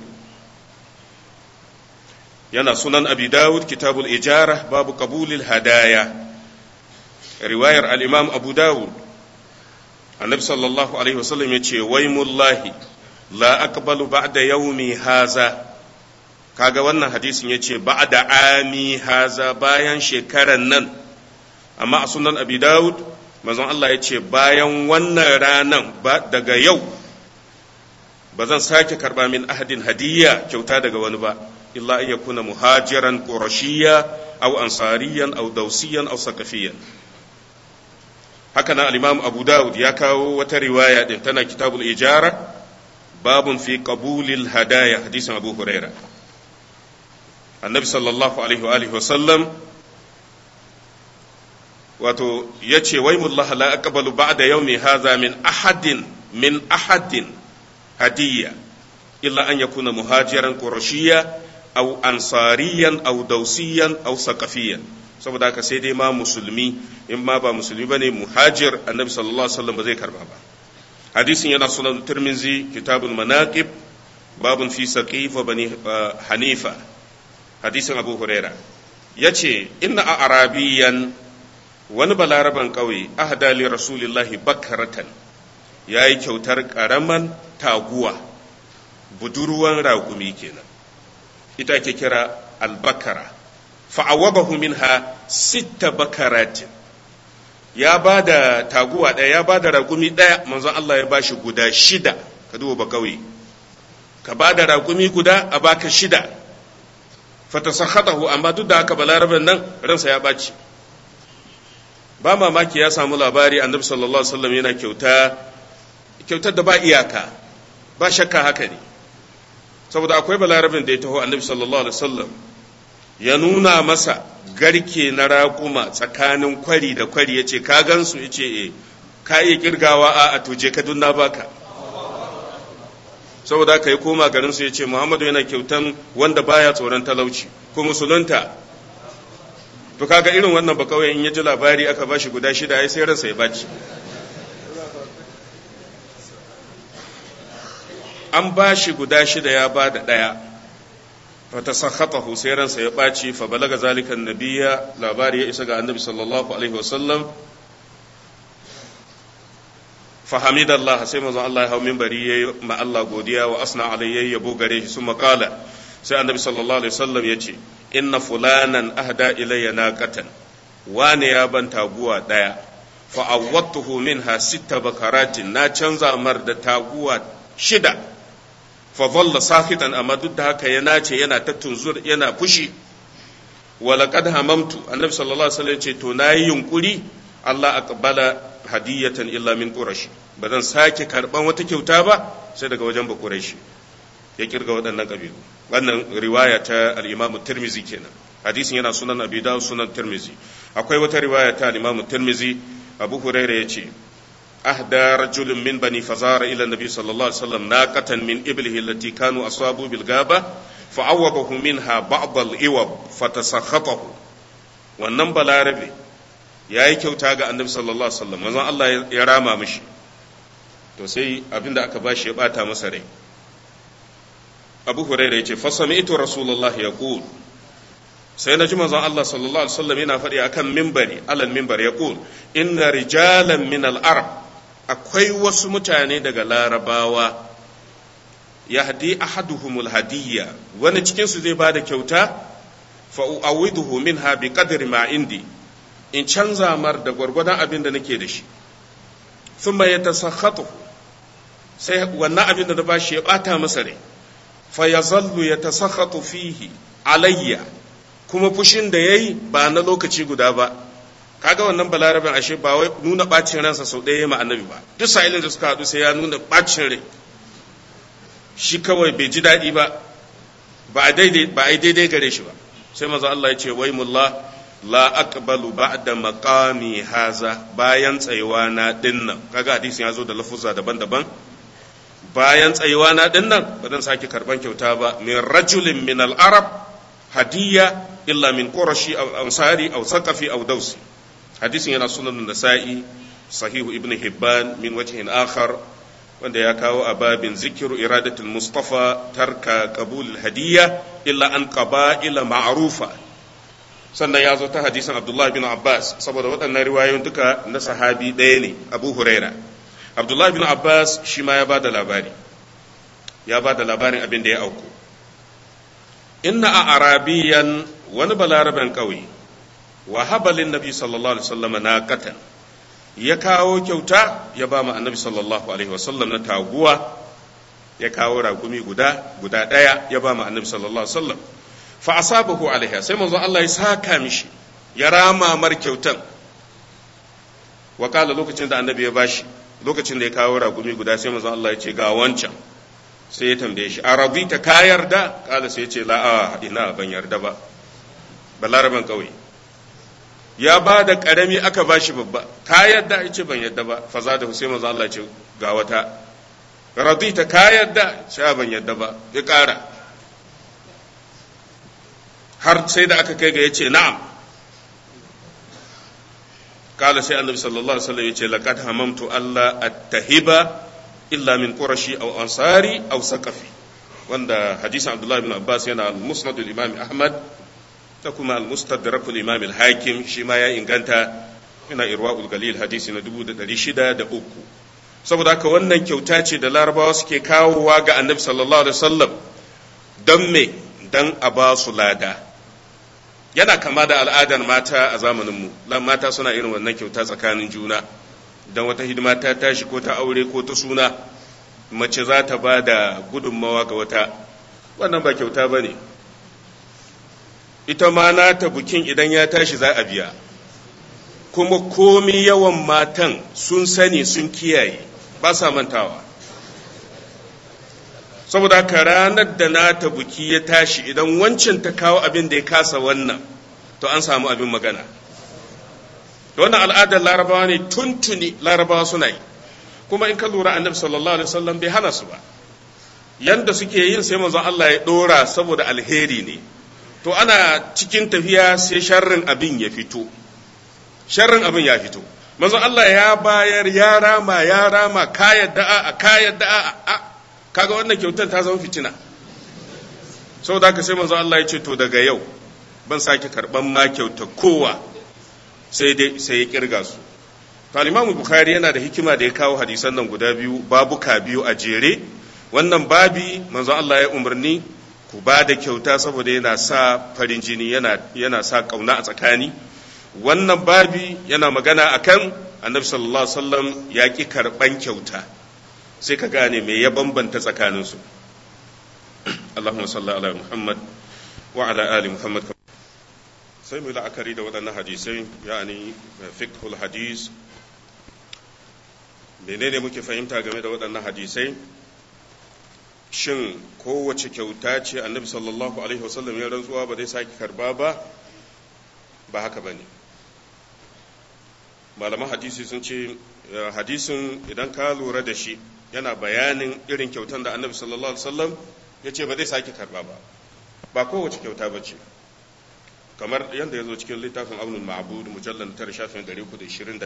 yana sunan abi dawud kitabul ijara babu qabulil hadaya, riwayar al-imam abu dawud. annabi sallallahu alaihi wasallam ya ce waimullahi la aqbalu ba'da yawmi haza, kaga wannan hadisin ya ce ba'da ami haza, bayan shekaran nan. amma a sunan abi dawud manzon Allah ya ce bayan wannan ranan daga yau ba zan sake karba min ahadin hadiyya kyauta daga wani ba, illa an yakuna muhajiran qurashiyya aw ansariyan aw dawsiyan aw saqafiyan. haka nan al-imam abu dawud ya kawo wata riwaya din, tana kitabul ijara babun fi qabulil hadaya, hadisin abu huraira. annabi sallallahu alaihi wa alihi wasallam wato yace waymullah la aqbalu ba'da yawmi hadha min ahadin hadiyya illa an yakuna muhajiran qurashiyya aw ansariyan aw dawsiyan aw saqafiyan. saboda haka sai dai ma musulmi, in ma ba musulmi bane muhajir, annabi sallallahu alaihi wasallam ba zai karba ba. hadisin yana sunan tirmizi kitabul manaqib babun fi saqif wa bani hanifa, hadisin abu huraira yace inna arabiyan, wani balaraban kauye, ahda li rasulillahi bakaratan, yayi kyautar karaman taguwa, budurwan raƙumi kenan, ita ke kira albakara. fa'awabahu minha 6 bakaratin, ya ba da taguwa ɗaya, ya ba da raƙumi ɗaya, manzon Allah ya ba shi guda 6. ka duba ba kauye, ka ba da raƙumi guda a baka 6. fatasakhatahu, amma duk da haka balaraben nan ransa ya ɓaci. ba mamaki ya samu labari annabi sallallahu alaihi wasallam yana kyautar da ba iyaka, ba shakka haka ne, saboda akwai balarabin da ya taho annabi sallallahu alaihi wasallam ya nuna masa garke na raƙuma tsakanin kwari da kwari, ya ce ka gansu, ya ce ka iya kirgawa, a tuje ka dunna baka. saboda ka yi koma garinsu, ya ce muhammadu yana kyautan wanda baya tsoron talauci ko musulunta. to kaga irin wannan ba kawai in ya ji labari aka bashi guda 6, ai sai ransa ya baci. an bashi guda 6, ya ba da 1, fatasakhatahu, sai ransa ya ɓaci. fa balaga zalika nabiyya, labari ya isa ga annabi sallallahu alaihi wasallam. fa hamidallah, sai manzon Allah ya hau minbari yayi ma Allah godiya, wa asna alayhi, yabo gare shi. summa qala, sai annabi sallallahu alaihi wasallam ya ce inna fulanan ahda ilayya naqatan, wane ya ban taguwa 1, fa awwatuhu minha 6 bakaratin, na canza mar da taguwa 6. fa dhalla sakitan, amma duk da haka ya nace, yana ta tunzur, yana fushi. wa laqad hamamtu, annabi sallallahu alaihi wasallam ce to nayi yunkuri, Allah aqbala hadiyatan illa min qurashi, ba zan sake karban wata kyauta ba sai daga wajen ba qurashi. ya kirga waɗannan kabilu. wannan riwaya ta al-Imam Tirmidhi kenan, hadisin yana sunan Abi Dawud, sunan Tirmidhi. akwai wata riwaya ta al-Imam Tirmidhi, Abu Hurairah yace أهدى رجل من بني فزارة إلى النبي صلى الله عليه وسلم ناقة من إبله التي كانوا أصابوا بالغابة فعوضه منها بعض الإوب فتسخطه. wannan balarabe ya yi kyauta ga annabi sallallahu alaihi wasallam, manzon Allah ya rama mishi, to sai abinda aka bashi ya bata masa rai. Abu Hurairah yace fa sami'tu rasulullahi yaqul, sai na ji manzon Allah sallallahu alaihi wasallam yana faɗi akan minbari, alal minbar, yaqul inna rijalan min al-arab, akwai wasu mutane daga larabawa, yahdi ahaduhumul hadiyya, wani cikin su zai bada kyauta, fa uawiduhu minha bi qadri ma indi, in canza mar da gwargwadon abin da nake da shi. thumma yatasakhatu, sai wannan abin da bashi ya bata masa rai, fa yazallu yatasakhatu fihi alayya, kuma fushin da yayi ba na lokaci guda ba. kaga wannan balarabin ashe ba wai nuna bacin ransa sau ɗaya ma annabi ba, duk sa'ilin da suka haɗu sai ya nuna bacin rai, shi kawai bai ji daɗi ba, ba a daidai gare shi ba. sai manzo Allah ya ce waymullah la aqbalu ba'da maqami haza, bayan tsayuwa na dinnan. kaga hadisin ya zo da lafuzza daban-daban, bayan tsayuwa na dinnan ba zan sake karban kyauta ba min rajulin min al-arab hadiyya illa min qurashi aw ansari aw saqafi aw dausi. hadisin yana sunan nasa'i sahihu ibn hibban min wajhin akhar, wanda ya kawo a babin zikiru iradatul mustafa tarka qabul hadiyya illa an qaba'ila ma'rufa. sannan ya zo ta hadisin abdullah bin abbas, saboda waɗannan riwayoyin duka na sahabi ɗaya ne, abu huraira. abdullah bin abbas shi ma ya bada labarin abin da ya auku. inna a arabiyan, wani balaraben ƙauye, wa habalin nabi sallallahu alaihi wasallam naqatan, ya kawo kyauta ya ba mu annabi sallallahu alaihi wasallam na taguwa, ya kawo ragumi guda ɗaya ya ba mu annabi sallallahu alaihi wasallam. fa asabahu alaiha, sai manzo Allah ya saka mishi, ya rama mar kyautan. wa kala, lokacin da annabi ya bashi, lokacin da ya kawo ragumi guda, sai manzo Allah ya ce ga wancan. sai ya tambaye shi, arabita ka yarda? Kala sai ya ce la, ina ban yarda ba. balaraban kauye ya ba da karami aka ba shi babba, ka yarda? Ya ce ban yarda ba. fa za da sai manzo Allah ya ce ga wata. radita ka yarda? sai ban yarda ba. ya kara har sai da aka kai ga yace na'am. kala sai annabi sallallahu alaihi wasallam yace laqad hamamtu alla attahiba illa min qurashi aw ansari aw saqafi, wanda hadisin abdullah ibn abbas yana al-musnad al-imam ahmad da kuma al-mustadrak al-imam al-hakim, shi ma ya inganta, ina irwaul galil hadisi na 1603. saboda haka wannan kyauta ce da larabawa suke kawowa ga annabi sallallahu alaihi wasallam don me, dan a ba su lada. yana kama da al'adar mata a zamaninmu, mata suna irin wannan kyauta tsakanin juna. don wata hidima ta tashi ko ta aure ko ta suna, mace za ta ba da gudunmawa ga wata, wannan ba kyauta ba ne. ita ma nata bukin idan ya tashi za a biya, kuma komi yawan matan sun sani sun kiyaye, ba sa mantawa. saboda haka ranar da nata buki ya tashi, idan wancan ta kawo abin da ya kasa wannan, to an samu abin magana. wannan al'adar larabawa ne, tuntuni larabawa suna yi, kuma in ka lura annabi sallallahu alaihi wasallam bai hana su ba. yanda suke yin sai manzon Allah ya dora, saboda alheri ne. to ana cikin tafiya sai sharrin abin ya fito, manzon Allah ya bayar, ya rama, ka yadda a kaga wannan kyautar ta zama fitina. saboda haka sai manzo Allah ya ce to daga yau ban sake karban ma kyauta kowa, sai ya kirga su. to al-Imam Bukhari yana da hikima da ya kawo hadisan nan guda biyu, babuka biyu a jere. wannan babi manzo Allah ya umarni ku ba da kyauta saboda yana sa farin jini, yana sa kauna a tsakani. wannan babi yana magana akan annabi sallallahu alaihi wasallam ya ki karban kyauta, sai ka gane me ya bambanta tsakaninsu. Allahumma salli ala Muhammad wa ala ali Muhammad. sai mu la'akari da waɗannan hadisai, yani fiqhul hadis. menene muke fahimta game da waɗannan hadisai? shin kowace kyauta ce annabi sallallahu alaihi wasallam ya rantsuwa ba zai sake karba ba? ba haka bane. malaman hadisi sun ce hadisin idan ka lura da shi yana bayanin irin kyautan da annabi sallallahu alaihi wasallam ya ce ba zai sake karba ba kowace kyauta ba ce. kamar yadda ya zo cikin littafin Aunul Ma'bud mujallal 929,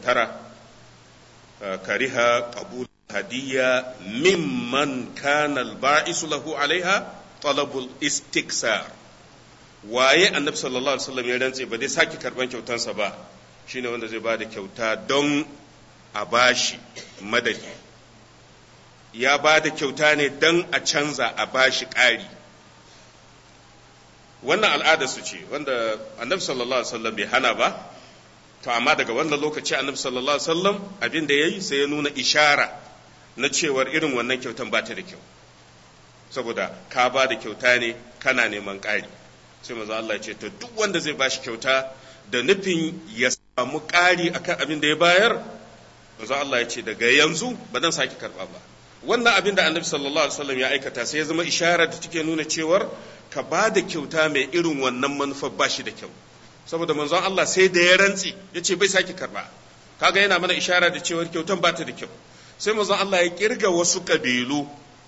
kariha qabul hadiyya mimman kana al-ba'isu lahu alaiha talabul istiksar. waye annabi sallallahu alaihi wasallam ya rantse ba zai sake karban kyautansa ba? shine wanda zai bada kyauta don a bashi madadi, ya bada kyauta ne don a canza a bashi ƙari. wannan al'ada su ce wanda annabi sallallahu alaihi wasallam bai hana ba. to amma daga wannan lokaci annabi sallallahu alaihi wasallam abin da yayi sai ya nuna ishara na cewar irin wannan kyautan ba ta da kyau, saboda ka ba da kyauta ne kana neman ƙari. sai manzo Allah ya ce to duk wanda zai bashi kyauta da nufin ya samu ƙari akan abin da ya bayar, manzo Allah ya ce daga yanzu ba zan sake karba ba. wannan abin da annabi sallallahu alaihi wasallam ya aikata sai ya zama ishara da take nuna cewar ka ba da kyauta mai irin wannan manufar ba shi da kyau, saboda manzon Allah sai da ya rantsi ya ce bai sake karba. kaga yana mana ishara da cewar kyautan ba ta da kyau. sai manzon Allah ya kirga wasu kabilu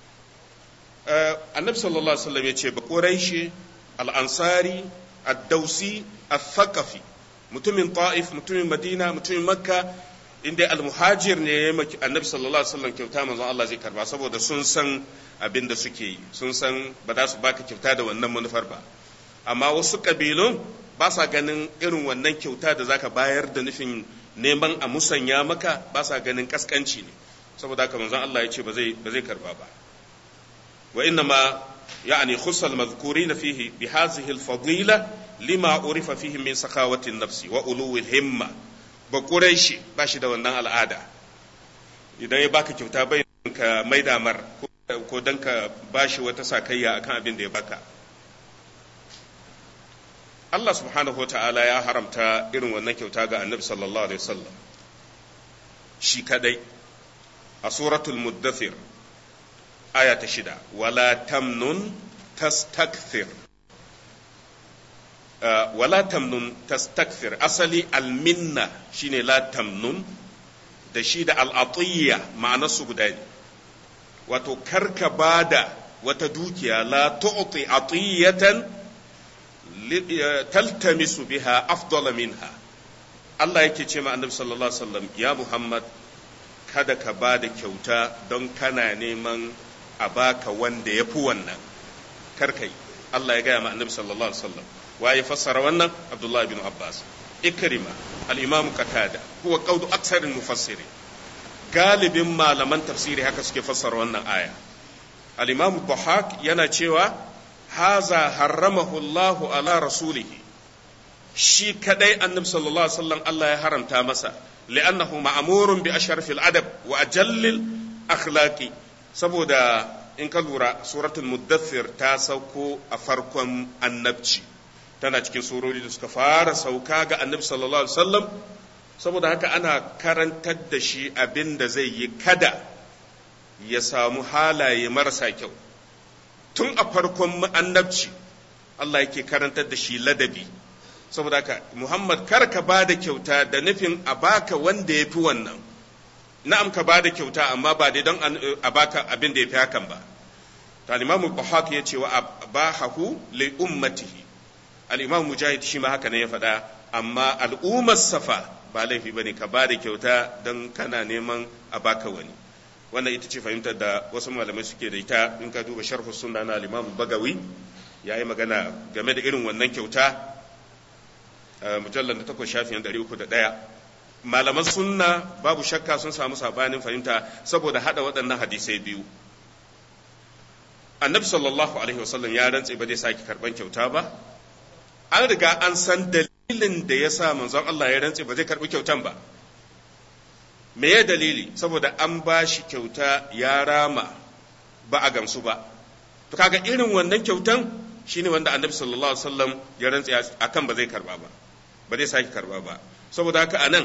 annabi sallallahu alaihi wasallam ya ce ba quraishi al-ansari ad-dausi al-thaqafi mutumin ta'if mutumin madina mutumin makka inda al-muhajir ne ya maki annabi sallallahu alaihi wasallam kyauta manzon Allah zai karba saboda sun san abin da suke yi sun san ba za su baka kyauta da wannan manufar ba amma wasu kabilun ba sa ganin irin wannan kyauta da zaka bayar da nufin neman a musanya maka ba sa ganin kaskanci ne saboda haka manzon Allah ya ce ba zai karba ba wa inna ma yani khussal madhkurina fihi bi hadhihi al-fadila lima urifa fihi min sakawati an-nafsi wa uluwi al-himma ba quraishi ba shi da wannan al'ada idan ya baka kyauta bai ka maida mar ko dan ka bashi wata sakayya akan abin da ya baka Allah subhanahu wata'ala ya haramta irin wannan kyauta ga annabi sallallahu alaihi wasallam shi kadai a suratul muddathir aya ta 6 wala tamnun tastakthir wala tamnun tastakthir asali alminna shine la tamnun da shi da al'atiyya ma'anarsu guda ne wato karka bada wata dukiya la tu'ti atiyatan taltamisu biha afdala minha Allah yake ce ma annabi sallallahu alaihi wasallam ya Muhammad kada ka bada kyauta don kana neman a baka wanda ya fi wannan karkai Allah ya gaya ma annabi sallallahu alaihi wasallam wa ya fassara wannan Abdullah ibn Abbas Ikrima al-Imam Qatada huwa qawlu aktsarin mufassiri galibin malaman tafsiri haka suke fassara wannan aya al-Imam Dhahhak yana cewa haza harramahu Allahu ala rasulihi shi kadai annabi sallallahu alaihi wasallam Allah ya haramta masa li'annahu ma'murun bi ashrafil adab wa ajallil akhlaqi saboda in ka lura suratul muddathir ta sauko a farkon annabci tana cikin surori da suka fara sauka ga annabi sallallahu alaihi wasallam saboda haka ana karantar da shi abin da zai yi kada ya samu halaye marasa kyau tun a farkon annabci Allah yake karantar da shi ladabi saboda haka Muhammad kar ka bada kyauta da nufin a baka wanda ya fi wannan na'am ka bada kyauta amma ba dai don a baka abin da ya fi hakan ba to al-Imam Bahaq ya ce wa abahahu li ummatihi al-Imam Mujahid shi ma haka ne ya faɗa amma al'ummar safa ba laifi bane ka bada kyauta don kana neman a baka wani wannan ita ce fahimtar da wasu malamai suke da ita in ka duba sharh sunna na al-Imam Bagawi yayi magana game da irin wannan kyauta mujallal na 8 shafin 301 malaman sunna babu shakka sun samu sabanin fahimta saboda hada waɗannan hadisai biyu annabi sallallahu alaihi wasallam ya rantse ba zai saki karban kyauta ba an riga an san dalilin da ya sa manzon Allah ya rantse ba zai karbi kyautan ba me ya dalili saboda an ba shi kyauta ya rama ba a gamsu ba to kaga irin wannan kyautan shine wanda annabi sallallahu alaihi wasallam ya rantse akan ba zai karba ba ba zai saki karba ba saboda haka anan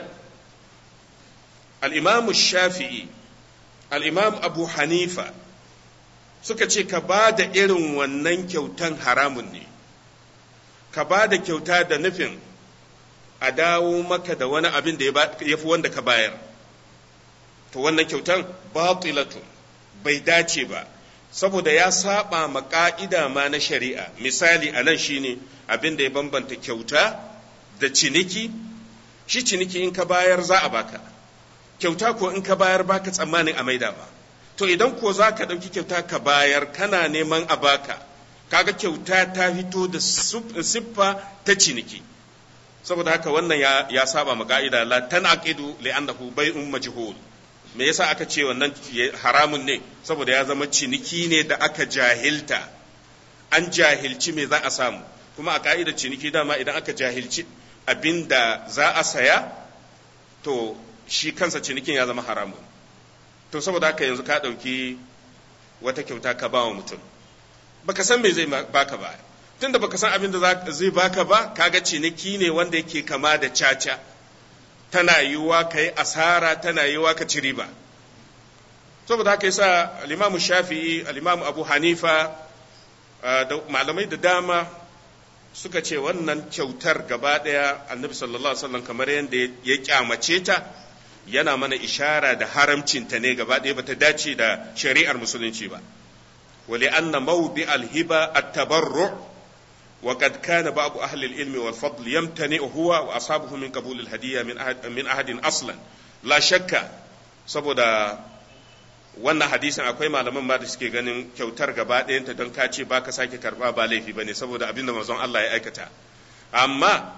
al-imam shafi'i al-imam abu hanifa suka ce ka ba da irin wannan kyautan haramun ne ka ba da kyauta da nufin a dawo maka da wani abin da ya fi wanda ka bayar to wannan kyautan batilatu bai dace ba saboda ya saba ma ka'ida ma na shari'a misali a nan shine abin da ya bambanta kyauta da ciniki shi ciniki in ka bayar za a baka kyauta ko in ka bayar baka tsammanin a maida ba to idan ko za ka ɗauki kyauta ka bayar kana neman a baka kaga kyauta ta fito da siffa ta ciniki saboda haka wannan ya saba ma ka'ida la tanaqidu li'annahu bai'un majhul me yasa aka ce wannan haramun ne saboda ya zama ciniki ne da aka jahilta an jahilci me za a samu kuma a ka'idar ciniki dama idan aka jahilci abinda za a saya to shi kansa cinikin ya zama haramun to saboda haka yanzu ka ɗauki wata kyauta ka ba wa mutum baka san me zai baka ba tunda baka san abin da zai baka ba kaga ciniki ne wanda yake kama da caca tana yiwuwa ka yi asara tana yiwuwa ka ci riba saboda haka yasa al-Imam Shafi'i al-Imam Abu Hanifa da malamai da dama suka ce wannan kyautar gaba daya Annabi sallallahu alaihi wasallam kamar yanda ya kyamace ta yana mana ishara da haramcinta ne gaba ɗaya bata dace da shari'ar musulunci ba wa li'anna mawdi' al-hiba at-tabarru' وقد كان بعض أهل العلم والفضل يمتنع هو وأصحابه من قبول الهدية من أحد أصلا لا شك saboda wannan hadisin akwai malaman ma da suke ganin kyautar gaba ɗayanta don ka ce ba ka sake karɓa ba laifi ba ne saboda abin da manzon Allah ya aikata amma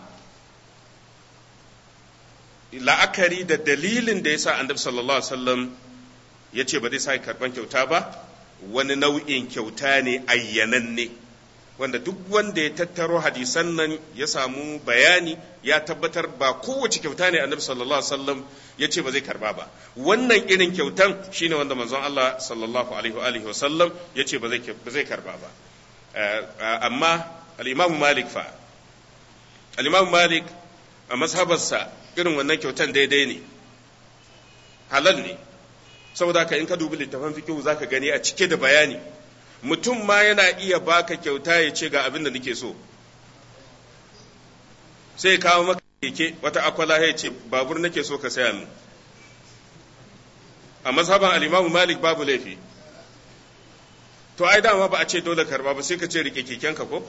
la'akari da dalilin da ya sa annabi sallallahu alaihi wasallam ya ce ba zai sake karɓan kyauta ba wani nau'in kyauta ne ayyananne wanda duk wanda ya tattaro hadisan nan ya samu bayani ya tabbatar ba kowace kyauta ne annabi sallallahu alaihi wasallam ya ce ba zai karba ba wannan irin kyautan shine wanda manzon Allah sallallahu alaihi wasallam ya ce ba zai karba ba amma al-Imam Malik al-Imam Malik a mazhabarsa irin wannan kyautan daidai ne halal ne saboda haka in ka dubi littafin fiqh zaka gani a cike da bayani mutum ma yana iya baka kyauta ya ce ga abin da nake so sai kawo maka keke wata akwala ya ce babur nake so ka saya min a mazhaban al-Imam Malik babu laifi to ai dama ba a ce dole karba ba sai ka ce rike kekenka ko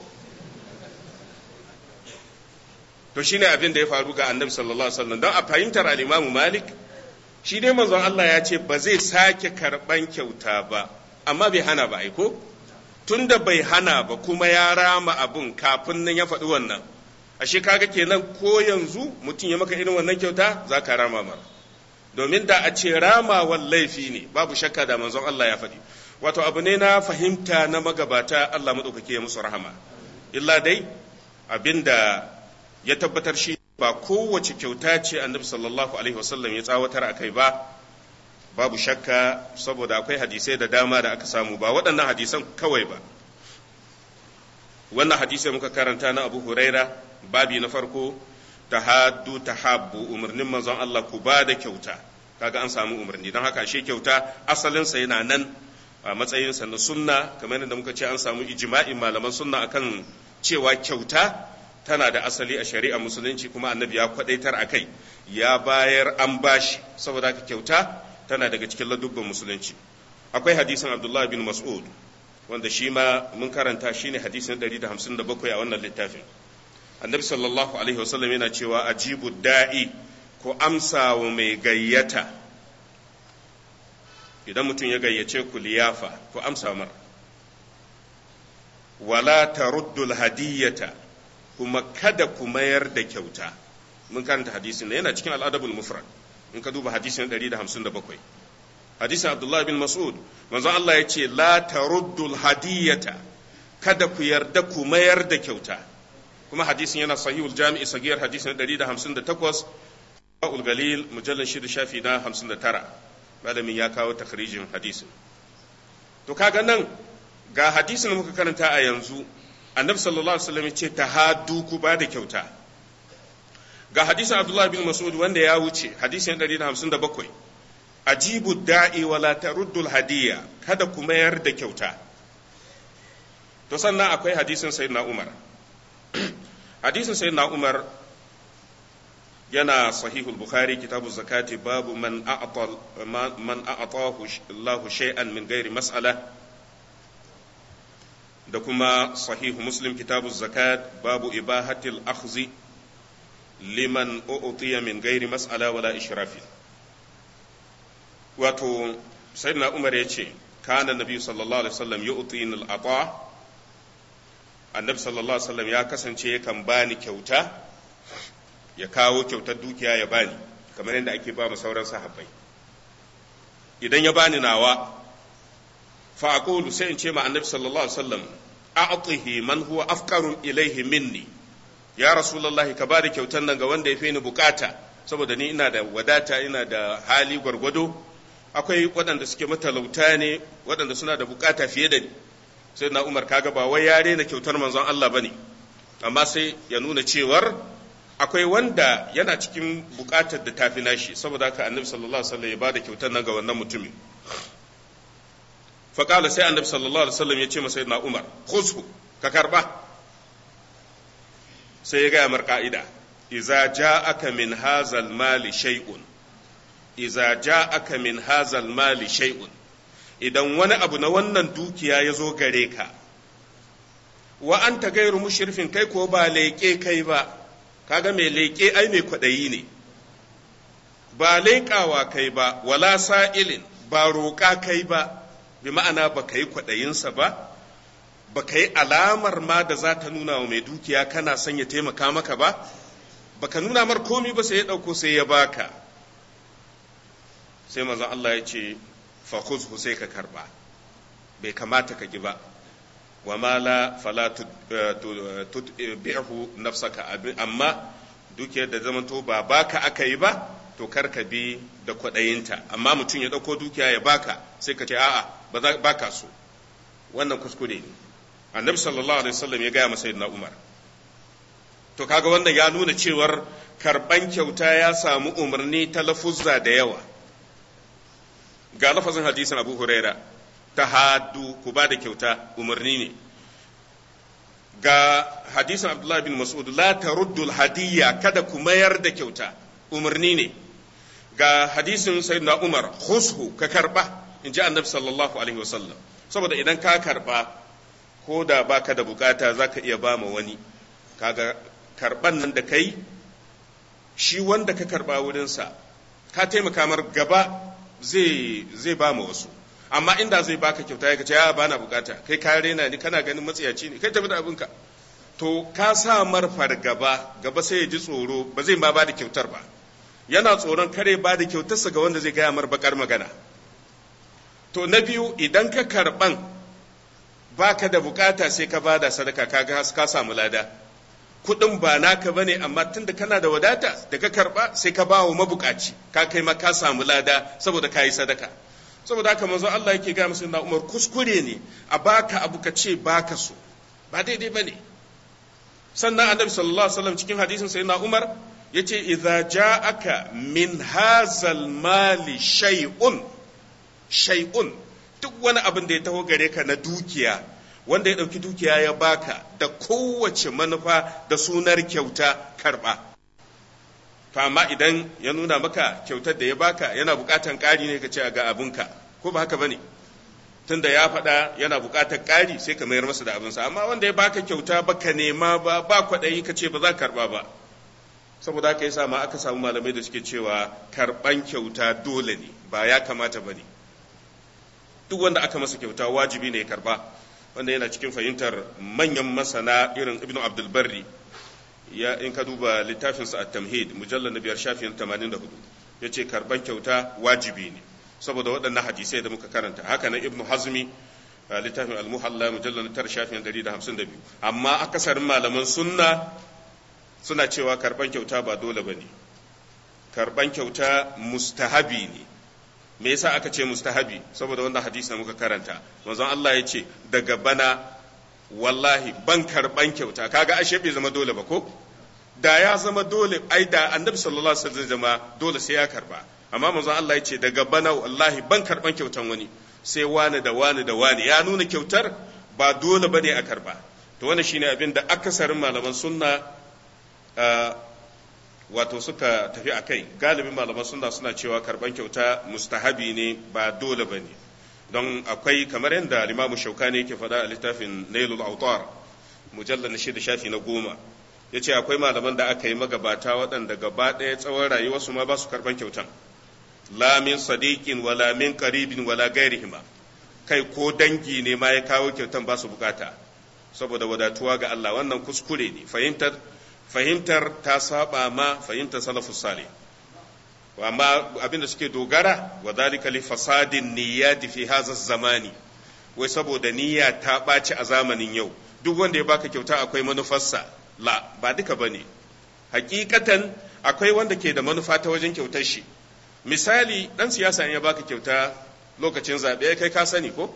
to shine abin da ya faru ga Annabi sallallahu alaihi wasallam don a fahimtar al-Imam Malik shi dai manzon Allah ya ce ba zai sake karban kyauta ba amma bai hana ba aiko tunda bai hana ba kuma ya rama abun kafin nan ya faɗi wannan ashe kaga kenan ko yanzu mutum ya maka irin wannan kyauta za ka rama mara domin da a ce ramawan laifi ne babu shakka da manzon Allah ya faɗi wato abu ne na fahimta na magabata Allah maɗaukaki ya musu rahama illa dai abinda ya tabbatar shi ba kowace kyauta ce annabi sallallahu alaihi wasallam ya tsawatar akai ba babu shakka saboda akwai hadisai da dama da aka samu ba waɗannan hadisan kawai ba wannan hadisai muka karanta na Abu Huraira babi na farko tahaddu tahabbu umarnin manzon Allah ku ba da kyauta kaga an samu umarni don haka shi kyauta asalin sa yana nan a matsayin sa na sunna kamar yadda muka ce an samu ijma'in malaman sunna akan cewa kyauta tana da asali a shari'a musulunci kuma annabi ya kwadaitar akai ya bayar an bashi saboda haka kyauta tana daga cikin ladubban musulunci akwai hadisin Abdullah bin Mas'ud wanda shi ma mun karanta shine hadisin 157 a wannan littafin annabi sallallahu alaihi wasallam yana cewa ajibu da'i ko amsa wa mai gayyata idan mutum ya gayyace ku liyafa ko amsa mar wala taruddul hadiyata kuma kada ku mayar da kyauta mun karanta hadisin yana cikin al-adabul mufrad in ka duba hadisin 157 hadisin Abdullah bin Mas'ud manzon Allah ya ce la taruddul hadiyata kada ku yarda ku mayar da kyauta kuma hadisin yana sahihul jami'i sagir hadisin 158 ul galil mujallal 6 shafi na 59 malamin ya kawo takhrijin hadisin to kaga nan ga hadisin muka karanta a yanzu annabi sallallahu alaihi wasallam ya ce tahaddu ku ba da kyauta ga hadisin Abdullah bin Mas'ud wanda ya wuce hadisin 157 ajibu da'i wala taruddul hadiyya kada ku mayar da kyauta to sannan akwai hadisin sayyidina Umar hadisin sayyidina Umar yana sahihul Bukhari kitabu zakati babu man a'atahu Allahu shay'an min ghairi mas'ala da kuma sahihu Muslim kitabu zakat babu ibahatil akhzi liman u'tiya min ghairi mas'ala wala israfin wato sayyidina Umar yace kana nabi sallallahu alaihi wasallam yu'tina al-ata annabi sallallahu alaihi wasallam ya kasance yakan bani kyauta ya kawo kyautar dukiya ya bani kamar yadda ake ba mu sauran sahabbai idan ya bani nawa fa aqulu sai in ce ma annabi sallallahu alaihi wasallam a'tihi man huwa afqaru ilayhi minni ya rasulullahi ka bada kyautar nan ga wanda ya fi ni bukata saboda ni ina da wadata ina da hali gwargwado akwai waɗanda suke matalauta ne waɗanda suna da bukata fiye da ni sai na Umar kaga ba wai yare na kyautar manzon Allah bane amma sai ya nuna cewar akwai wanda yana cikin bukatar da tafi nashi saboda haka annabi sallallahu alaihi wasallam ya bada kyautar nan ga wannan mutumin fa kala sai annabi sallallahu alaihi wasallam ya ce masa sayyidina Umar khuzhu ka karba sai ya ga mar ka'ida idza ja'aka min hadzal mali shay'un idza ja'aka min hadzal mali shay'un idan wani abu na wannan dukiya ya zo gare ka wa anta gairu mushrifin kai ko ba leƙe kai ba, kaga mai leƙe ai mai kwaɗayi ne, ba leƙawa kai ba, wala sa'ilin ba roƙa kai ba, bi ma'ana ba ka yi kwaɗayinsa ba, ba ka yi alamar ma da za ta nuna wa mai dukiya kana son ya taimaka maka ba, ba ka nuna mar komi ba sai ya ɗauko sai ya baka. Sai manzon Allah ya ce fa khuzhu sai ka karba, bai kamata ka ki ba. wa mala fala tutbi'hu nafsaka, amma dukiyar da zamanto ba baka aka yi ba to karka bi da kwadayinta, amma mutum ya dauko dukiya ya baka sai ka ce a'a ba ka so, wannan kuskure ne. Annabi sallallahu alaihi wasallam ya gaya masa sayyidina Umar. To kaga wannan ya nuna cewar karban kyauta ya samu umarni ta lafuzza da yawa. Ga lafazin hadisin Abu Huraira, tahaddu ku ba da kyauta umarni ne. Ga hadisin Abdullah bin Mas'ud, la taruddul hadiyya, kada ku mayar da kyauta umarni ne. Ga hadisin sayyidina Umar, khushu ka karba, in ji Annabi sallallahu alaihi wasallam, saboda idan ka karba ko da baka da bukata zaka iya ba ma wani, kaga karban nan da kai shi wanda ka karba wurinsa ka taimaka mar gaba zai ba ma wasu. Amma inda zai baka kyauta ya ce ya bana bukata, kai ka rena ni, kana ganin matsiyaci ne, kai tafi da abinka, to ka sa mar fargaba, gaba sai ya ji tsoro, ba zai ma ba da kyautar ba, yana tsoron kare ba da kyautarsa ga wanda zai gaya mar bakar magana. To na biyu, idan ka karban baka da bukata sai ka bada sadaka, ka samu lada. Kudin ba naka bane, amma tunda kana da wadata da ka karba sai ka bawa mabukaci, ka kai ma ka samu lada saboda ka yi sadaka. Saboda haka manzo Allah yake ga musu na Umar, kuskure ne a baka abu ka ce baka so, ba daidai bane. Sannan Annabi sallallahu alaihi wasallam cikin hadisin sayyidina Umar yace idza ja'aka min hazal mali shay'un, duk wani abin da ya taho gare ka na dukiya, wanda ya ɗauki dukiya ya baka da kowace manufa da sunar kyauta, karɓa. To amma idan ya nuna maka kyautar da ya baka yana buƙatar ƙari ne, ka ce ga abinka, ko ba haka ba ne? Tunda ya faɗa yana buƙatar ƙari sai ka mayar masa da abinsa. Amma wanda ya baka kyauta baka nema ba kwaɗayi, ka ce ba za ka karɓa ba. Saboda haka yasa ma aka samu malamai da suke cewa karɓan kyauta dole ne, ba ya kamata ba ne. Duk wanda aka masa kyauta wajibi ne ya karɓa. Wanda yana cikin fahimtar manyan masana irin Ibn Abdul Barri, in ka duba littafinsa at-Tamhid mujallal na 5 shafin 84, yace karban kyauta wajibi ne saboda waɗannan hadisai da muka karanta. Haka nan Ibn Hazmi littafin al-Muhalla mujallal na 9 shafin 152. Amma akasarin malaman sunna suna cewa karban kyauta ba dole bane, karban kyauta mustahabi ne. Me yasa aka ce mustahabi? Saboda wannan hadisi da muka karanta, manzon Allah ya ce daga bana wallahi ban karban kyauta. Kaga ashe bai zama dole ba ko? Da ya zama dole, ai da Annabi sallallahu alaihi wasallam zama dole sai ya karba. Amma manzon Allah ya ce daga bana wallahi ban karban kyautan wani, sai wani da wani da wani. Ya nuna kyautar ba dole bane a karba. To wannan shine abin da akasarin malaman sunna wato suka tafi a kai. Galibin malaman sunna suna cewa karban kyauta mustahabi ne, ba dole ba ne. Don akwai kamar yadda Limamu Shaukani yake faɗa a littafin Nailul Autar mujallar na 6 shafi na 10, ya ce akwai malaman da aka yi magabata waɗanda gaba ɗaya tsawon rayuwarsu ma ba su karban kyautan, la min sadiqin wala min qaribin wala gairihima, kai ko dangi ne ma ya kawo kyautan ba su bukata saboda wadatuwa ga Allah. Wannan kuskure ne, fahimtar ta saba ma fahimtar salafus salih. Amma abinda suke dogara wa zalika li fasadin niyyati fi hadha zamani, wai saboda niyya ta ɓaci a zamanin yau, duk wanda ya baka kyauta akwai manufarsa. La, ba duka bane. Hakikatan akwai wanda ke da manufa ta wajen kyautar shi. Misali, dan siyasa ya baka kyauta lokacin zabe, kai ka sani ko?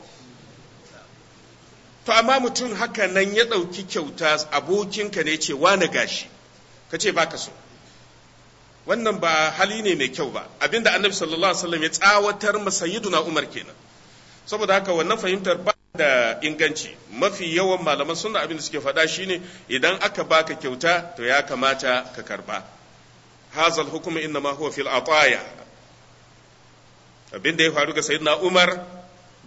To amma mutum haka nan ya ɗauki kyauta, abokinka ne ce wane gashi, ka ce baka so. Wannan ba hali ne mai kyau ba. Abinda Annabi sallallahu alaihi wasallam ya tsawatar masa sayyiduna Umar kenan. Saboda haka wannan fahimtar ba da inganci. Mafi yawan malaman sunna abin da suke faɗa shine idan aka baka kyauta to ya kamata ka karba. Hazal hukmu innama huwa fil ataya. Abinda ya faru ga sayyiduna Umar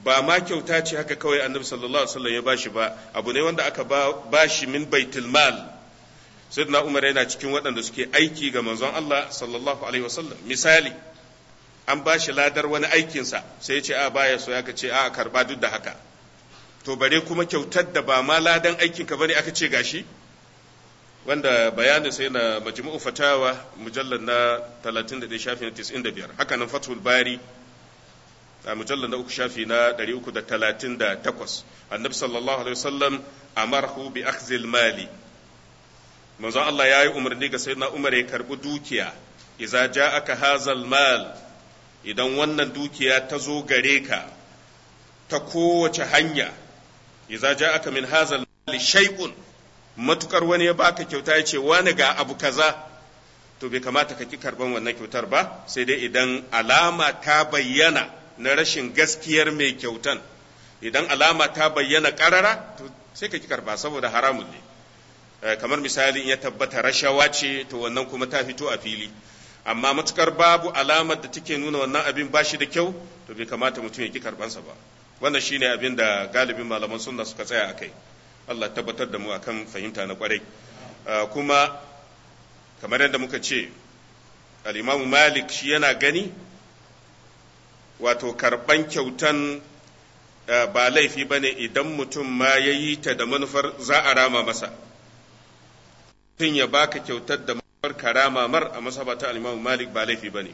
ba ma kyauta ce haka kawai annabi sallallahu alaihi wasallam ya bashi ba, abu ne wanda aka bashi min baitul mal. Sayyidina Umar yana cikin waɗanda suke aiki ga manzon Allah sallallahu alaihi wasallam. Misali, an bashi ladar wani aikinsa sai ya ce a baya so, ya ce a karba duk da haka. To bare kuma kyautar da ba ma ladan aikinka bane aka ce gashi, wanda bayanin sai na majmu'u fatawa mujallal na 31 shafi na 95, haka nan fathul bari a mujallal na 3 shafi na 338. Annabi sallallahu alaihi wasallam amarhu bi akhzil mali, manzo Allah yayi umarni ga sayyidina Umar ya karbi dukiya. Idza ja'aka hazal mal, idan wannan dukiya ta zo gare ka ta kowace hanya, idza ja'aka min hazal mali shay'un, matukar wani ya baka kyauta ya ce wani ga abu kaza, to bai kamata ka ki karban wannan kyautar ba, sai dai idan alama ta bayyana na rashin gaskiyar mai kyautan. Idan alama ta bayyana karara, to sai ka ki karba saboda haramun ne. Kamar misali in ya tabbata rashawa ce, to wannan kuma ta fito a fili. Amma matukar babu alamar da take nuna wannan abin bashi da kyau, to bai kamata mutum ya ki karbansa ba. Wannan shine abin da galibin malaman sunna suka tsaya akai. Allah tabbatar da mu akan fahimta na kwarai. Kuma kamar yadda muka ce, al-Imam Malik shi yana gani wato karban kyautan ba laifi bane idan mutum ma yayi ta da manufar za a rama masa. Tun ya baka kyautar da manufar karama mar, a masabata al-Imam Malik ba laifi bane.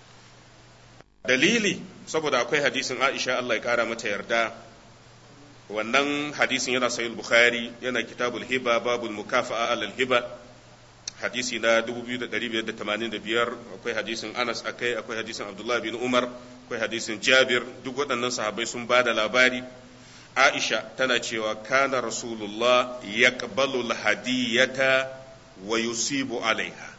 Dalili saboda akwai hadisin Aisha Allah ya kara mata yarda. Wannan hadisin yana sahih Bukhari, yana kitabul hiba, babul mukafa'a alal hiba, hadisi na 2585. Akwai hadisin Anas akwai hadisin Abdullah bin Umar, akwai hadisin Jabir, duk waɗannan sahabbai sun ba da labari. Aisha tana cewa kana Rasulullah yaqbalu al-hadiyata wa yusibu alaiha.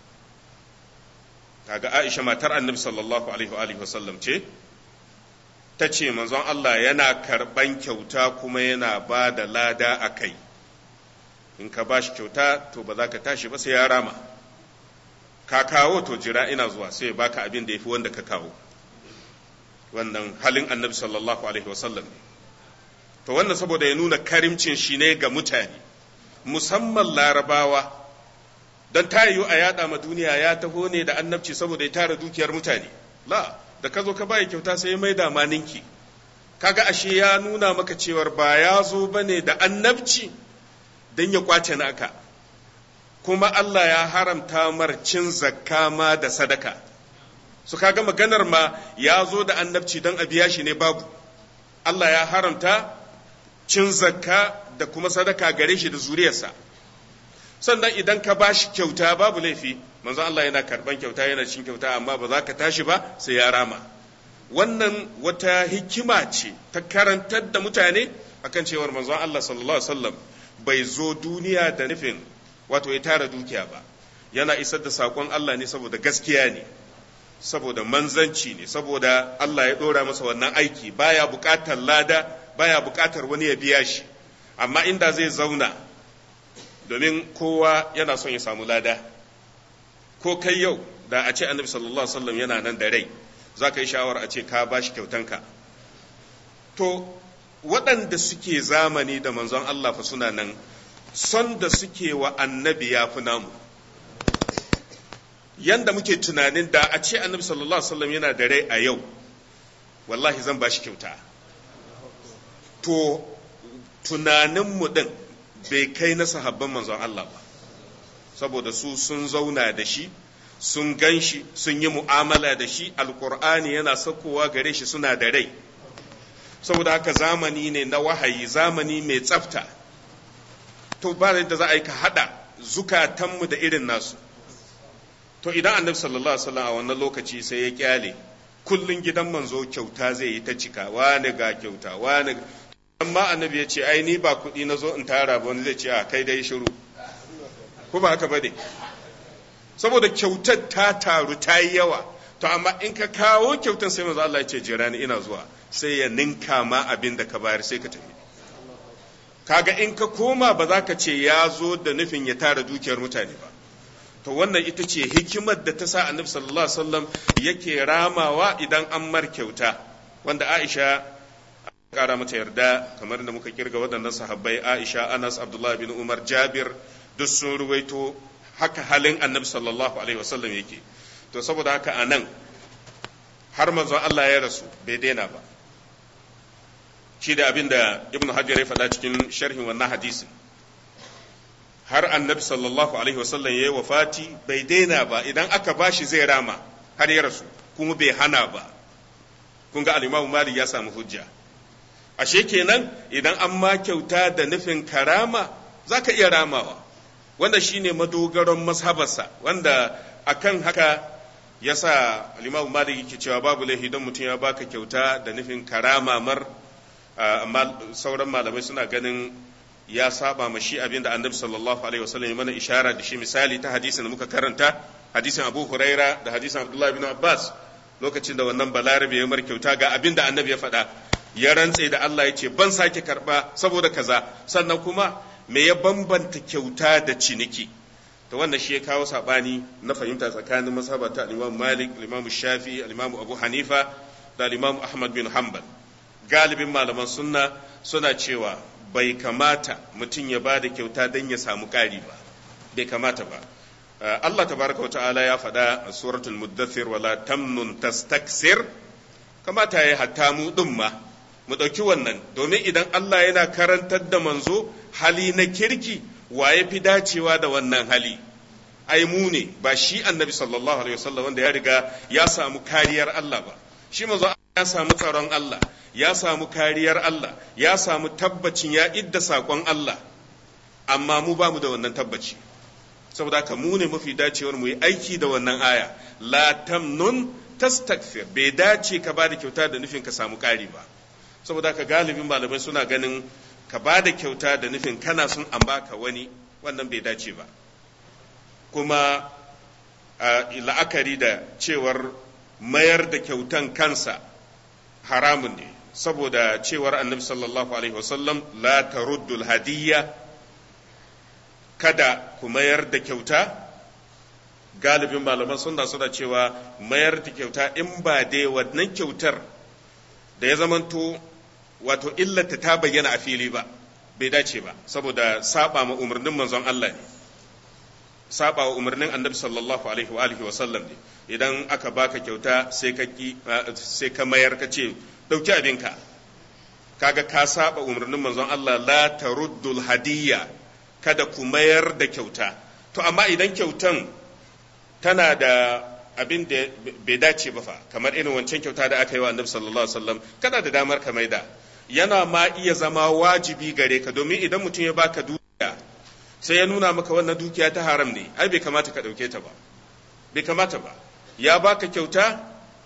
Kaga Aisha matar Annabi sallallahu alaihi wa sallam ce, ta ce manzon Allah yana karɓan kyauta kuma yana ba da lada a kai. In ka ba shi kyauta to ba za ka tashi ba sai ya rama. Ka kawo to jira ina zuwa, sai ya baka abin da ya fi wanda ka kawo. Wannan halin Annabi sallallahu alaihi wasallam ne. To wannan saboda ya nuna karimcin shi ne ga mutane, musamman Larabawa. Don ta yiwu a yada ma duniya ya taho ne da annabci saboda ya tara dukiyar mutane. La, da ka zo ka baya kyauta sai ya maida ma ninki. Kaga ashe ya nuna maka cewar ba ya zo bane da annabci don ya kwace naka. Kuma Allah ya haramta mar cin zakka ma da sadaka. Su kaga maganar ma ya zo da annabci don a biya shi ne babu. Allah ya haramta cin zakka da kuma sadaka gare shi da zuriyarsa. Sannan idan ka bashi kyauta babu laifi, manzon Allah yana karban kyauta, yana cin kyauta, amma ba za ka tashi ba sai ya rama. Wannan wata hikima ce ta karantar da mutane akan cewar manzon Allah sallallahu alaihi wasallam bai zo duniya da nufin wato ya tara dukiya ba. Yana isar da sakon Allah ne saboda gaskiya ne, saboda manzanci ne, saboda Allah ya dora masa wannan aiki, baya bukatar lada, baya bukatar wani ya biya shi. Amma inda zai zauna, domin kowa yana son ya samu lada, ko kai yau da a ce annabi sallallahu alaihi wasallam yana nan da rai, za ka yi shawar a ce ka ba shi kyautanka. To waɗanda suke zamani da manzon Allah fa suna nan, son da suke wa annabi ya fi namu. Yanda muke tunanin da a ce annabi sallallahu alaihi wasallam yana da rai a yau, wallahi zan ba shi kyauta. To tunaninmu ɗin bai kai na sahabban manzon Allah ba, saboda su sun zauna da shi, sun gan shi, sun yi mu'amala da shi, alkur'ani yana saukowa gare shi suna da rai. Saboda haka zamani ne na wahayi, zamani mai tsafta. To ba da za a yi ka haɗa zukatanmu da irin nasu. To idan annabi sallallahu alaihi wasallam a wannan lokaci sai ya kyale, kullun gidan manzo kyauta zai yi ta cika, wani ga kyauta, wani. Amma annabi ya ce, ai ni ba kuɗi na zo in tara ba, wani zai ce, a kai dai shiru. Ko ba haka ba ne? Saboda kyautar ta taru ta yi yawa, to amma in ka kawo kyautar sai manzo Allah ya ce, jira ni ina zuwa, sai ya ninka ma abin da ka bayar sai ka tafi. Kaga in ka koma ba za ka ce ya zo da nufin ya tara dukiyar mutane ba. To wannan ita ce hikimar da ta sa annabi sallallahu alaihi wasallam yake ramawa idan an mar kyauta, wanda Aisha kara mata yarda kamar da muka kirga waɗannan sahabbai Aisha, Anas, Abdullah bin Umar, Jabir duk sun ruwaito haka halin Annabi sallallahu alaihi wasallam yake. To saboda haka anan har manzon Allah ya rasu bai daina ba. Shi da abin da Ibn Hajar ya faɗa cikin sharhin wannan hadisin. Har Annabi sallallahu alaihi wasallam ya yi wafati bai daina ba, idan aka bashi zai rama har ya rasu kuma bai hana ba. Kun ga al-Imam Malik ya samu hujja. Ashe kenan idan an ma kyauta da nufin karama zaka iya ramawa. Wanda shine madogaron mazhabarsa, wanda akan haka yasa al-Imam Malik yake cewa babu laifi don mutum ya baka kyauta da nufin karama mar, amma sauran malamai suna ganin ya saba ma shi abinda Annabi sallallahu alaihi wasallam ya mana ishara da shi. Misali ta hadisin da muka karanta, hadisin Abu Huraira da hadisin Abdullah ibn Abbas, lokacin da wannan balarabe ya mar kyauta ga abinda Annabi ya faɗa, ya rantse da Allah ya ce ban sake karba saboda kaza. Sannan kuma me ya bambanta kyauta da ciniki? To wannan shi ya kawo sabani na fahimta tsakanin mazhabata al-Imam Malik, al-Imam Shafi'i, al-Imam Abu Hanifa da al-Imam Ahmad bin Hanbal. Galibin malaman sunna suna cewa bai kamata mutum ya ba da kyauta don ya samu ƙari ba, bai kamata ba. Allah tabaraka wa ta'ala ya faɗa a suratul Muddathir, wala tamnun tastaksir, kamata ya hatta mu ɗin ma mu ɗauki wannan, domin idan Allah yana karantar da manzo hali na kirki, wa ya fi dacewa da wannan hali? Ai mu ne, ba shi Annabi sallallahu alaihi wasallam wanda ya riga ya samu kariyar Allah ba. Shi manzo ya samu tsaron Allah, ya samu kariyar Allah, ya samu tabbacin ya idda saƙon Allah, amma mu ba mu da wannan tabbaci. Saboda haka mu ne mafi dacewar mu yi aiki da wannan aya, la tamnun tastakfir, bai dace ka ba da kyauta da nufin ka samu ƙari ba. Saboda haka galibin malamai suna ganin ka ba da kyauta da nufin kana son an baka wani, wannan bai dace ba. Kuma la'akari da cewar mayar da kyautan kansa haramun ne, saboda cewar Annabi sallallahu alaihi wasallam la taruddul hadiyya, kada ku mayar da kyauta. Galibin malaman sunna suna cewa mayar da kyauta in ba dai wannan kyautar da ya zamanto wato illata ta bayyana a fili ba, bai dace ba, saboda saba ma umarnin manzon Allah ne, saba wa umarnin Annabi sallallahu alaihi wa alihi wa sallam ne. Idan aka baka kyauta sai ka mayar ka ce dauki abinka, kaga ka saba umarnin manzon Allah, la taruddul hadiyya, kada ku mayar da kyauta. To amma idan kyautan tana da abin da bai dace ba fa, kamar irin wancan kyauta da aka yi wa Annabi sallallahu alaihi wasallam, kana da damar ka maida. Yana ma iya zama wajibi gare ka, domin idan mutum ya baka dukiya sai ya nuna maka wannan dukiya ta haram ne, ai bai kamata ka dauke ta ba, bai kamata ba. Ya baka kyauta,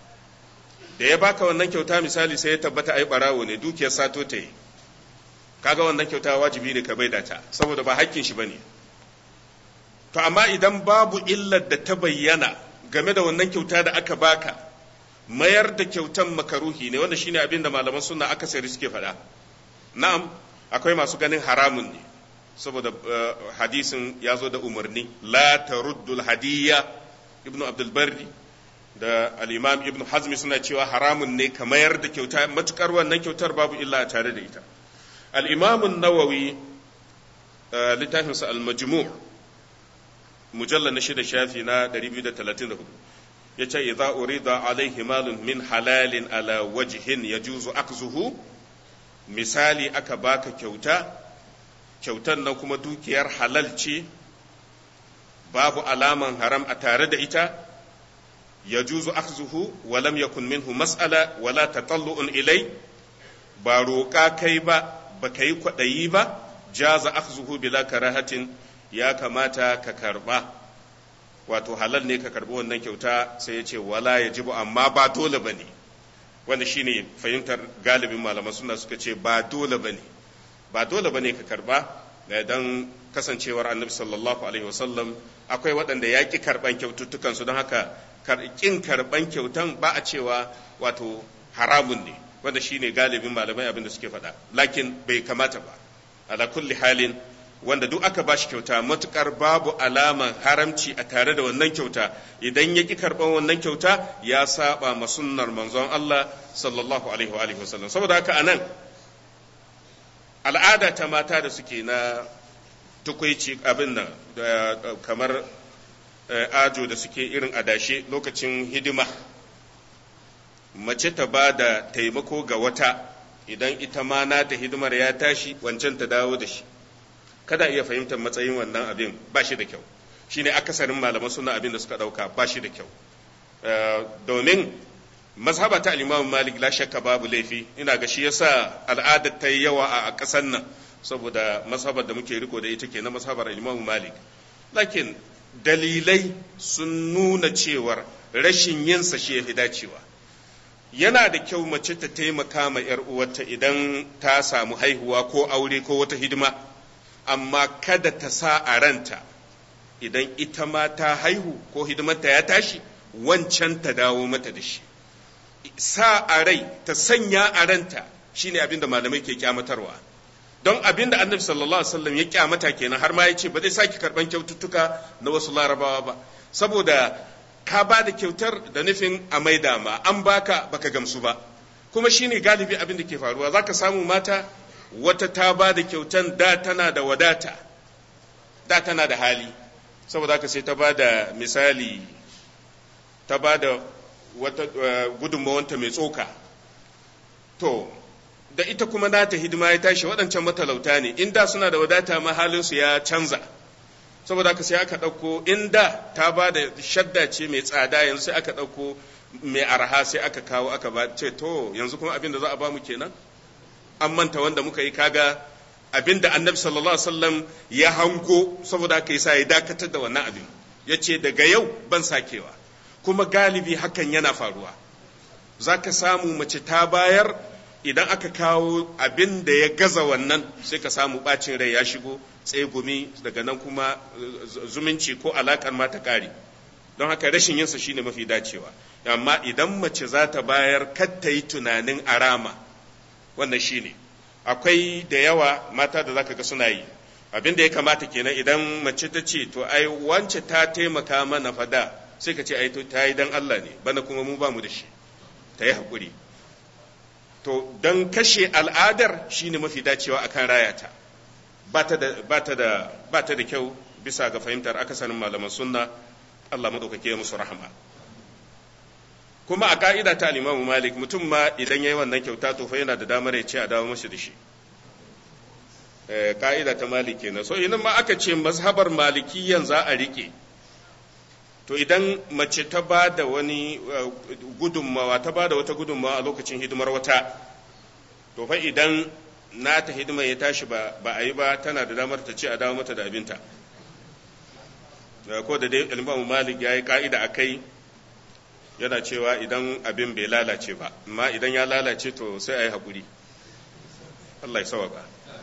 da ya baka wannan kyauta misali sai ya tabbata ai barawo ne, dukiyar sato ta yi, kaga wannan kyauta wajibi ne ka maida ta, saboda ba hakkin shi bane. To amma idan babu illar da ta bayyana game da wannan kyauta da aka baka, mayar da kyautan makaruhi ne, wanda shine abin da malaman sunna akasari suke faɗa. Na'am, akwai masu ganin haramun ne, saboda hadisin ya zo da umarni, la taruddul hadiyya. Ibnu Abdul Barri da al-Imam Ibn Hazm suna cewa haramun ne ka mayar da kyauta, matukar wannan kyautar babu illa a tare da ita. Al-Imam an-Nawawi littafinsa al-Majmu' mujallal na 6 shafi na 234 yace idza urida alaihi malun min halalin ala wajhin yajuzu akzuhu, misali aka baka kyautan nan kuma dukiyar halal ce, babu alaman haram a tare da ita, yajuzu akzuhu wa lam yakun minhu mas'ala wala tatallu'un ilai, ba roƙa kai ba, baka yi kwaɗayi ba, jaza akzuhu bila karahatin, ya kamata ka karba, wato halal ne ka karbi wannan kyauta. Sai ya ce wala yajibu, amma ba dole bane, wanda shine fahimtar galibin malaman sunna, suka ce ba dole bane ka karba, dan kasancewar Annabi sallallahu alaihi wasallam akwai waɗanda ya ki karban kyaututtukan su, don haka kin karban kyautan ba a cewa wato haramun ne, wanda shine galibin malamai abin da suke faɗa. Lakin bai kamata ba, ala kulli halin wanda duk aka bashi kyauta matukar babu alaman haramci a tare da wannan kyauta, idan ya ki karban wannan kyauta ya saba ma sunnar manzon Allah sallallahu alaihi wa alihi wasallam. Saboda haka anan al'ada ta mata da suke na tukuici abin nan kamar ajo da suke irin adashe lokacin hidima, mace ta ba da taimako ga wata idan ita ma nata hidimar ya tashi wancan ta dawo da shi. Kada iya fahimtar matsayin wannan abin ba shi da kyau, shine akasarin malaman suna abin da suka dauka ba shi da kyau. Domin mazhaba ta al-Imam Malik la shakka babu laifi, ina ga shi yasa al'adar ta yi yawa a ƙasar nan, saboda mazhabar da muke riko da ita ke na mazhabar al-Imam Malik. Lakin dalilai sun nuna cewar rashin yinsa shi ya fi dacewa. Yana da kyau mace ta taimaka ma 'yar uwarta idan ta samu haihuwa ko aure ko wata hidima, amma kada ta sa a ranta idan ita ma ta haihu ko hidimarta ya tashi wancan ta dawo mata da shi. Sa a rai, ta sanya a ranta shine abin da malamai ke kyamatarwa. Don abin da annabi sallallahu alaihi wasallam ya kyamata kenan, har ma ya ce ba zai sake karban kyaututtuka na wasu larabawa ba, saboda ka ba da kyautar da nufin a maida ma, an baka baka gamsu ba. Kuma shine galibi abin da ke faruwa, zaka samu mata wata ta ba da kyautan da tana da wadata, da tana da hali, saboda haka sai ta ba da misali, ta ba da wata gudunmawanta mai tsoka. To da ita kuma nata hidima ya tashi, waɗancan matalauta ne, inda suna da wadata ma halinsu ya canza, saboda haka sai aka ɗauko, inda ta ba da shadda ce mai tsada, yanzu sai aka ɗauko mai arha sai aka kawo aka ba, ce to yanzu kuma abin da za a ba mu kenan, an manta wanda muka yi. Kaga abin da annabi sallallahu alaihi wasallam ya hango, saboda haka yasa ya dakatar da wannan abin, ya ce daga yau ban sakewa. Kuma galibi hakan yana faruwa, za ka samu mace ta bayar, idan aka kawo abin da ya gaza wannan sai ka samu bacin rai ya shigo, tsegumi, daga nan kuma zumunci ko alakar ma ta kare. Don haka rashin yinsa shine mafi dacewa. Amma idan mace za ta bayar, kar ta yi tunanin arama, wannan shine. Akwai da yawa mata da zaka ga suna yi abin da ya kamata kenan, idan mace ta ce to ai wance ta taimaka mana fada, sai ka ce ai to ta yi dan Allah ne, bana kuma mu ba mu da shi, ta yi hakuri. To don kashe al'adar shine mafi dacewa akan rayata, ba ta da kyau bisa ga fahimtar akasarin malaman sunna, Allah madaukake ya musu rahama. Kuma a ka'ida ta Imam Malik, mutum ma idan yayi wannan kyauta to fa yana da damar ya ce a dawo mashi da shi. Ka'ida ta Malik kenan. So idan ma aka ce mazhabar Malikiyyan za a rike, to idan mace ta ba da wani gudunmawa, ta ba da wata gudunmawa a lokacin hidimar wata, to fa idan nata hidimar ya tashi ba a yi ba, tana da damar ta ce a dawo mata da abinta. Ko da dai Imam Malik ya yi ka'ida a kai, yana cewa idan abin bai lalace ba, amma idan ya lalace to sai a yi haƙuri. Allah ya sawaka.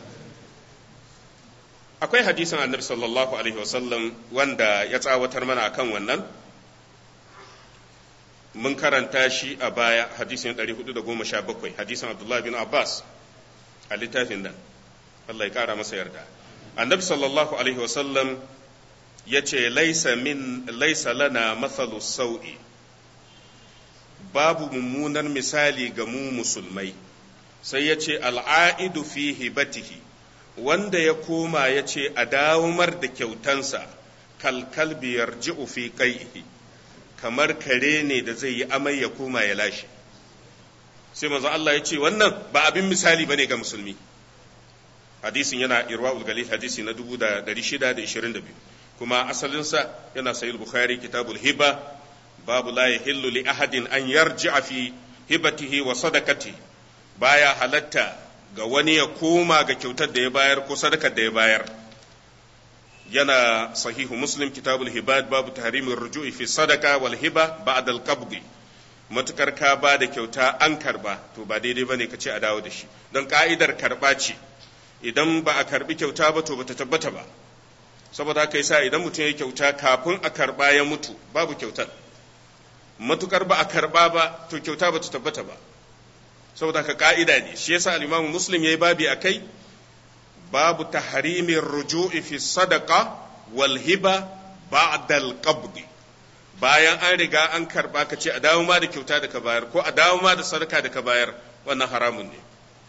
Akwai hadisin annabi sallallahu alaihi wasallam wanda ya tsawatar mana akan wannan, mun karanta shi a baya, hadisin 417, hadisin Abdullah bin Abbas a littafin nan, Allah ya kara masa yarda. Annabi sallallahu alaihi wasallam ya ce laisa lana mathalu sau'i, babu mummunan misali ga mu musulmai. Sai ya ce al'aidu fi hibatihi, wanda ya koma ya ce a dawomar da kyautansa, kalkalbi yarji'u fi qaihi, kamar kare ne da zai yi amai ya koma ya lashe. Sai manzo Allah ya ce wannan ba abin misali bane ga musulmi. Hadisin yana Irwaul Galil, hadisi na 1622, kuma asalinsa yana Sahih Bukhari, Kitabul Hiba, babu la yahillu li ahadin an yarji'a fi hibatihi wa sadaqatihi, baya halatta ga wani ya koma ga kyautar da ya bayar ko sadakar da ya bayar. Yana Sahihu Muslim, Kitabul Hibad, babu tahrimin ruju'i fi sadaqa wal hiba ba'da al-qabd. Matukar ka ba da kyauta an karba, to ba daidai bane ka ce a dawo da shi, don ka'idar karba ce, idan ba a karbi kyauta ba to bata tabbata ba. Saboda haka yasa idan mutum ya kyauta kafin a karba ya mutu, babu kyautar. Matukar ba a karba ba to kyauta bata tabbata ba. Saboda haka ka'ida ne, shi yasa al-Imam Muslim yayi babi akai, babu tahrimin ruju'i fi sadaqa wal hiba ba'da al-qabd. Bayan an riga an karba ka ce a dawo ma da kyauta da ka bayar, ko a dawo ma da sadaka da ka bayar, wannan haramun ne.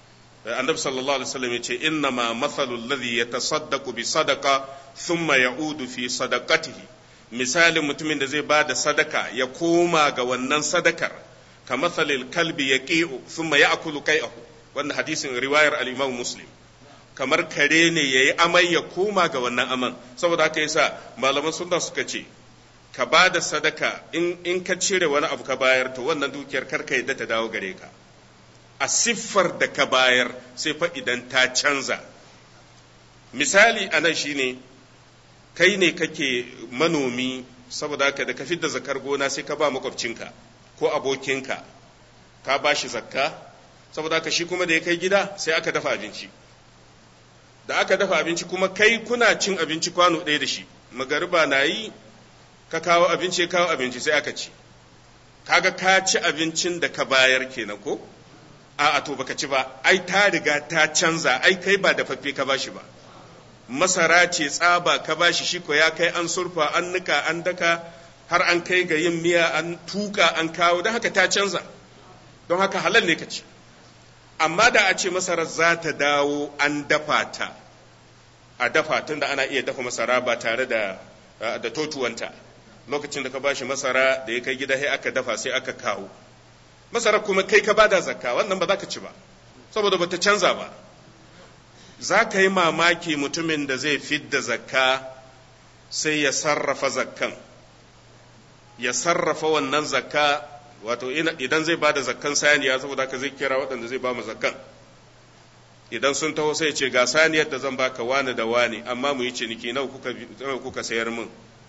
annabi sallallahu alaihi wasallam yace inna ma mathalul ladhi yatasaddaqu bi sadaqa thumma ya'udu fi sadaqatihi, misalin mutumin da zai bada sadaka ya koma ga wannan sadakar ka mathalil kalbi yaqi'u thumma ya'kulu qai'ahu, wannan hadisin riwayar al-Imam Muslim. Kamar kare ne yayi amai ya koma ga wannan aman, saboda haka yasa malaman sunna suka ce ka bada sadaka in ka cire wani abu ka bayar to wannan dukiyar karka yadda ta dawo gare ka a siffar da ka bayar, sai fa idan ta canza. Misali anan shine kai ne kake manomi, saboda haka da ka fidda zakar gona sai ka ba makwabcinka ko abokinka, ka ba shi zakka, saboda haka shi kuma da ya kai gida sai aka dafa abinci. Da aka dafa abinci kuma kai kuna cin abinci kwano ɗaya da shi, magariba na yi ka kawo abinci sai aka ci, kaga ka ci abincin da ka bayar kenan ko? A'a to baka ci ba, ai ta riga ta canza, ai kai ba dafaffe ka bashi ba, masara ce tsaba ka bashi, shi ko ya kai an surfa an nika an daka har an kai ga yin miya an tuka an kawo, don haka ta canza, don haka halal ne ka ci. Amma da a ce masarar za ta dawo an dafa ta, a dafa tun da ana iya dafa masara ba tare da totuwanta, lokacin da ka bashi masara da ya kai gida sai aka dafa sai aka kawo masara, kuma kai ka bada zakka, wannan ba za ka ci ba saboda ba ta canza ba. Za ka yi mamaki mutumin da zai fidda zakka sai ya sarrafa zakkan, ya sarrafa wannan zakka, wato idan zai bada zakkan saniya, saboda ka zai kira waɗanda zai ba mu zakkan, idan sun taho sai ce ga saniyar da zan baka wani da wani, amma mu yi ciniki nawa kuka sayar min.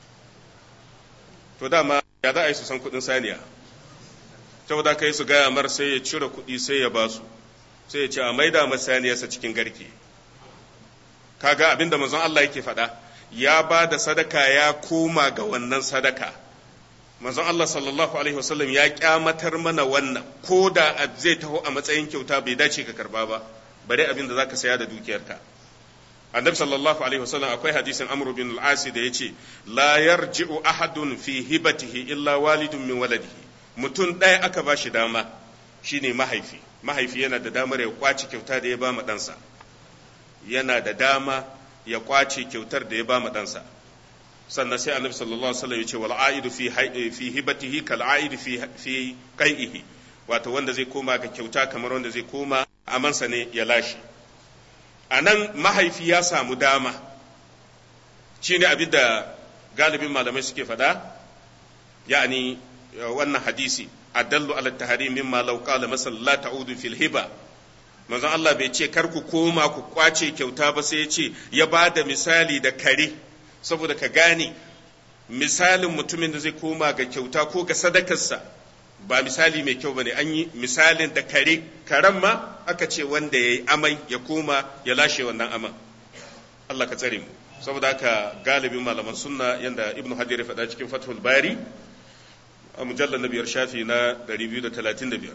To dama ya za a yi su san kuɗin saniya, saboda ka yi su gaya mar sai ya cire kuɗi sai ya ba su, sai ya ce a maida masa saniyarsa cikin garke. Kaga abin da manzon Allah yake faɗa, ya ba da sadaka ya koma ga wannan sadaka. Manzon Allah sallallahu alaihi wasallam ya kyamatar mana wannan, ko da zai taho a matsayin kyauta bai dace ka karba ba, bare abin da zaka saya da dukiyarka. Annabi sallallahu alaihi wasallam akwai hadisin Amr bin al-As da yace la yarji'u ahadun fi hibatihi illa walidun min waladihi. Mutum ɗaya aka ba shi dama, shine mahaifi. Mahaifi yana da damar ya kwace kyauta da ya ba ma ɗansa, yana da dama ya kwace kyautar da ya ba ma ɗansa. Sannan sai Annabi sallallahu alaihi wasallam yace wal aidu fi hibatihi kal aidu fi qai'ihi, wato wanda zai koma ga kyauta kamar wanda zai koma amansa ne ya lashe. A nan mahaifi ya samu dama, shi ne abin da galibin malamai suke faɗa, ya'ani wannan hadisi adallu ala tahrim mimma law qala masal la ta'udu fil hiba. Manzon Allah bai ce kar ku koma ku kwace kyauta ba, sai ya ce ya bada misali da kare, saboda ka gane misalin mutumin da zai koma ga kyauta ko ga sadakarsa ba misali mai kyau bane. An yi misalin da karen ma aka ce wanda ya yi amai ya koma ya lashe wannan aman. Allah ka tsare mu. Saboda haka galibin malaman sunna yanda Ibn Hajar ya faɗa cikin Fathul Bari a mujallar na 5 shafi na 235,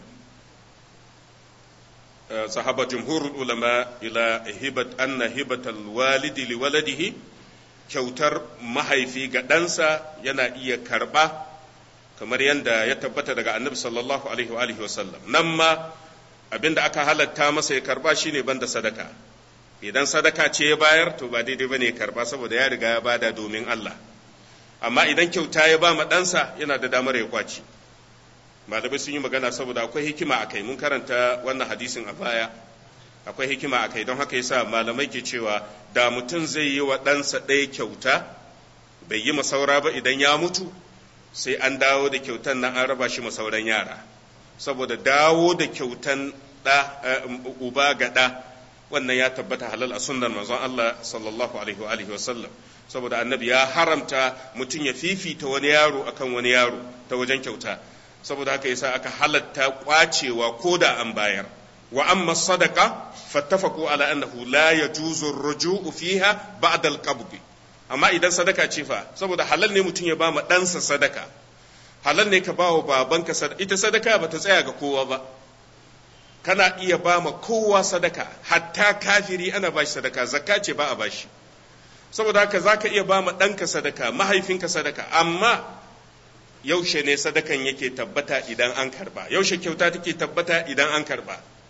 sahaba jumhurul ulama ila anna hibatal walidi li waladihi, kyautar mahaifi ga ɗansa yana iya karɓa, kamar yadda ya tabbata daga annabi sallallahu alaihi wa alihi wasallam. Nan ma abinda aka halatta masa ya karba shine banda sadaka. Idan sadaka ce ya bayar to ba daidai bane ya karba, saboda ya riga ya bada domin Allah. Amma idan kyauta ya ba ma ɗansa yana da damar ya kwaci. Malamai sun yi magana saboda akwai hikima akai, mun karanta wannan hadisin a baya, akwai hikima akai, don haka yasa malamai ke cewa da mutum zai yi wa ɗansa ɗaya kyauta bai yi masaura ba, idan ya mutu sai an dawo da kyautan nan an raba shi masauran yara, saboda dawo da kyautan uba ga ɗa wannan ya tabbata halal a sunnar manzon Allah sallallahu alaihi wa sallam, saboda annabi ya haramta mutum ya fifita wani yaro akan wani yaro ta wajen kyauta, saboda haka yasa aka halatta kwacewa ko da an bayar. Wa amma sadaqa fattafaqu ala annahu la yajuzu ar-ruju'u fiha ba'da al-qabd. Amma idan sadaka ce fa, saboda halal ne mutum ya ba ma ɗansa sadaka, halal ne ka ba wa babanka sadaka. Ita sadaka ba ta tsaya ga kowa ba, kana iya ba ma kowa sadaka, hatta kafiri ana ba shi sadaka, zakka ce ba a ba shi. Saboda haka za ka iya ba ma ɗanka sadaka, mahaifinka sadaka, amma yaushe ne sadakan yake tabbata idan an karba, yaushe kyauta take tabbata idan an karba.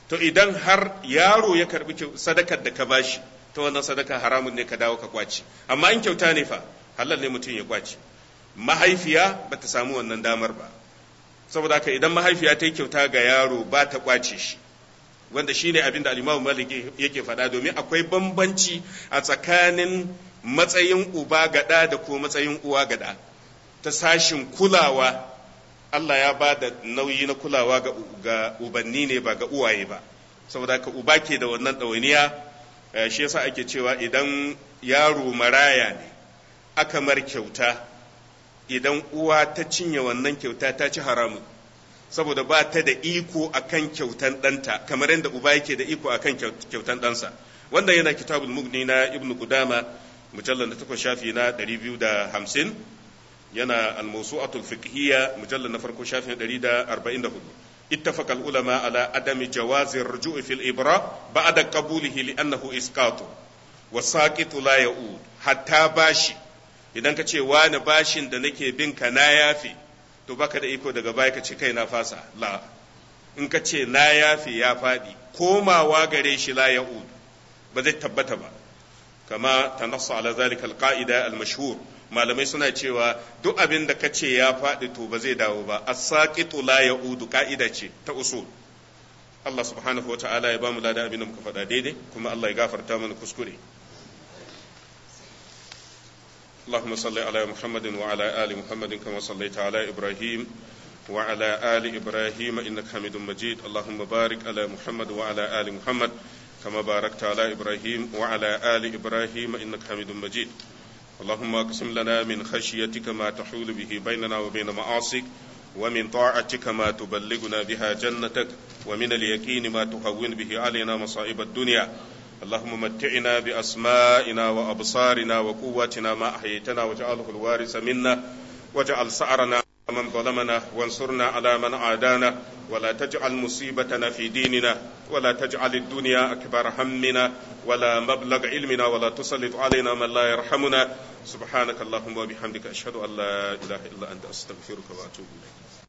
to idan har yaro ya karbi sadakar da ka bashi ta wannan sadaka haramun ne ka dawo ka kwaci, amma in kyauta ne fa halal ne mutum ya kwaci. Mahaifiya ba ta samu wannan damar ba, saboda haka idan mahaifiya ta yi kyauta ga yaro ba ta kwace shi, wanda shi ne abin da al-Imam Malik yake faɗa, domin akwai bambanci a tsakanin matsayin uba ga ɗa da ko matsayin uwa ga ɗa. Ta sashin kulawa, Allah ya ba da nauyi na kulawa ga ubanni ne ba ga uwaye ba, saboda haka uba ke da wannan ɗawainiya. Shi yasa ake cewa idan yaro maraya ne aka mar kyauta, idan uwa ta cinye wannan kyauta ta ci haramun, saboda ba ta da iko akan kyautan ɗanta kamar yadda uba yake da iko akan kyautan ɗansa. Wannan yana kitabul mughni na Ibn Qudama mujallal na 8 shafi na 250, yana al-mawsu'atul fiqhiyya mujallal na farko shafi na 144. اتفق العلماء على عدم جواز الرجوع في الإبراء بعد قبوله لأنه إسقاط والساقط لا يعود. حتى bashi, idan ka ce wani bashin da nake bin ka na yafe, to baka da iko daga baya ka ce kai na fasa, la. In ka ce na yafe ya faɗi, komawa gare shi la ya'ud, ba zai tabbata ba. Kama tanassa ala zalika alqaida almashhur, malamai suna cewa duk abin da ka ce ya faɗi to ba zai dawo ba. As-saqitu la ya'udu ka'ida ce ta usul. Allah subhanahu wa ta'ala ya bamu ladan abin da muka faɗa daidai, kuma Allah ya gafarta mana kuskure. اللهم صل على محمد وعلى آل محمد كما صليت على إبراهيم وعلى آل إبراهيم إنك حميد مجيد. اللهم بارك على محمد وعلى آل محمد كما باركت على إبراهيم وعلى آل إبراهيم إنك حميد مجيد. اللهم اقسم لنا من خشيتك ما تحول به بيننا وبين معاصيك، ومن طاعتك ما تبلغنا بها جنتك، ومن اليقين ما تهون به علينا مصائب الدنيا. اللهم متعنا بأسمائنا وأبصارنا وقواتنا ما أحييتنا، واجعله الوارث منا، واجعل سعرنا من ظلمنا، وانصرنا على من عادانا، ولا تجعل مصيبتنا في ديننا، ولا تجعل الدنيا أكبر همنا ولا مبلغ علمنا، ولا تسلط علينا من لا يرحمنا. سبحانك اللهم وبحمدك أشهد أن لا إله إلا أنت أستغفرك وأتوب إليك.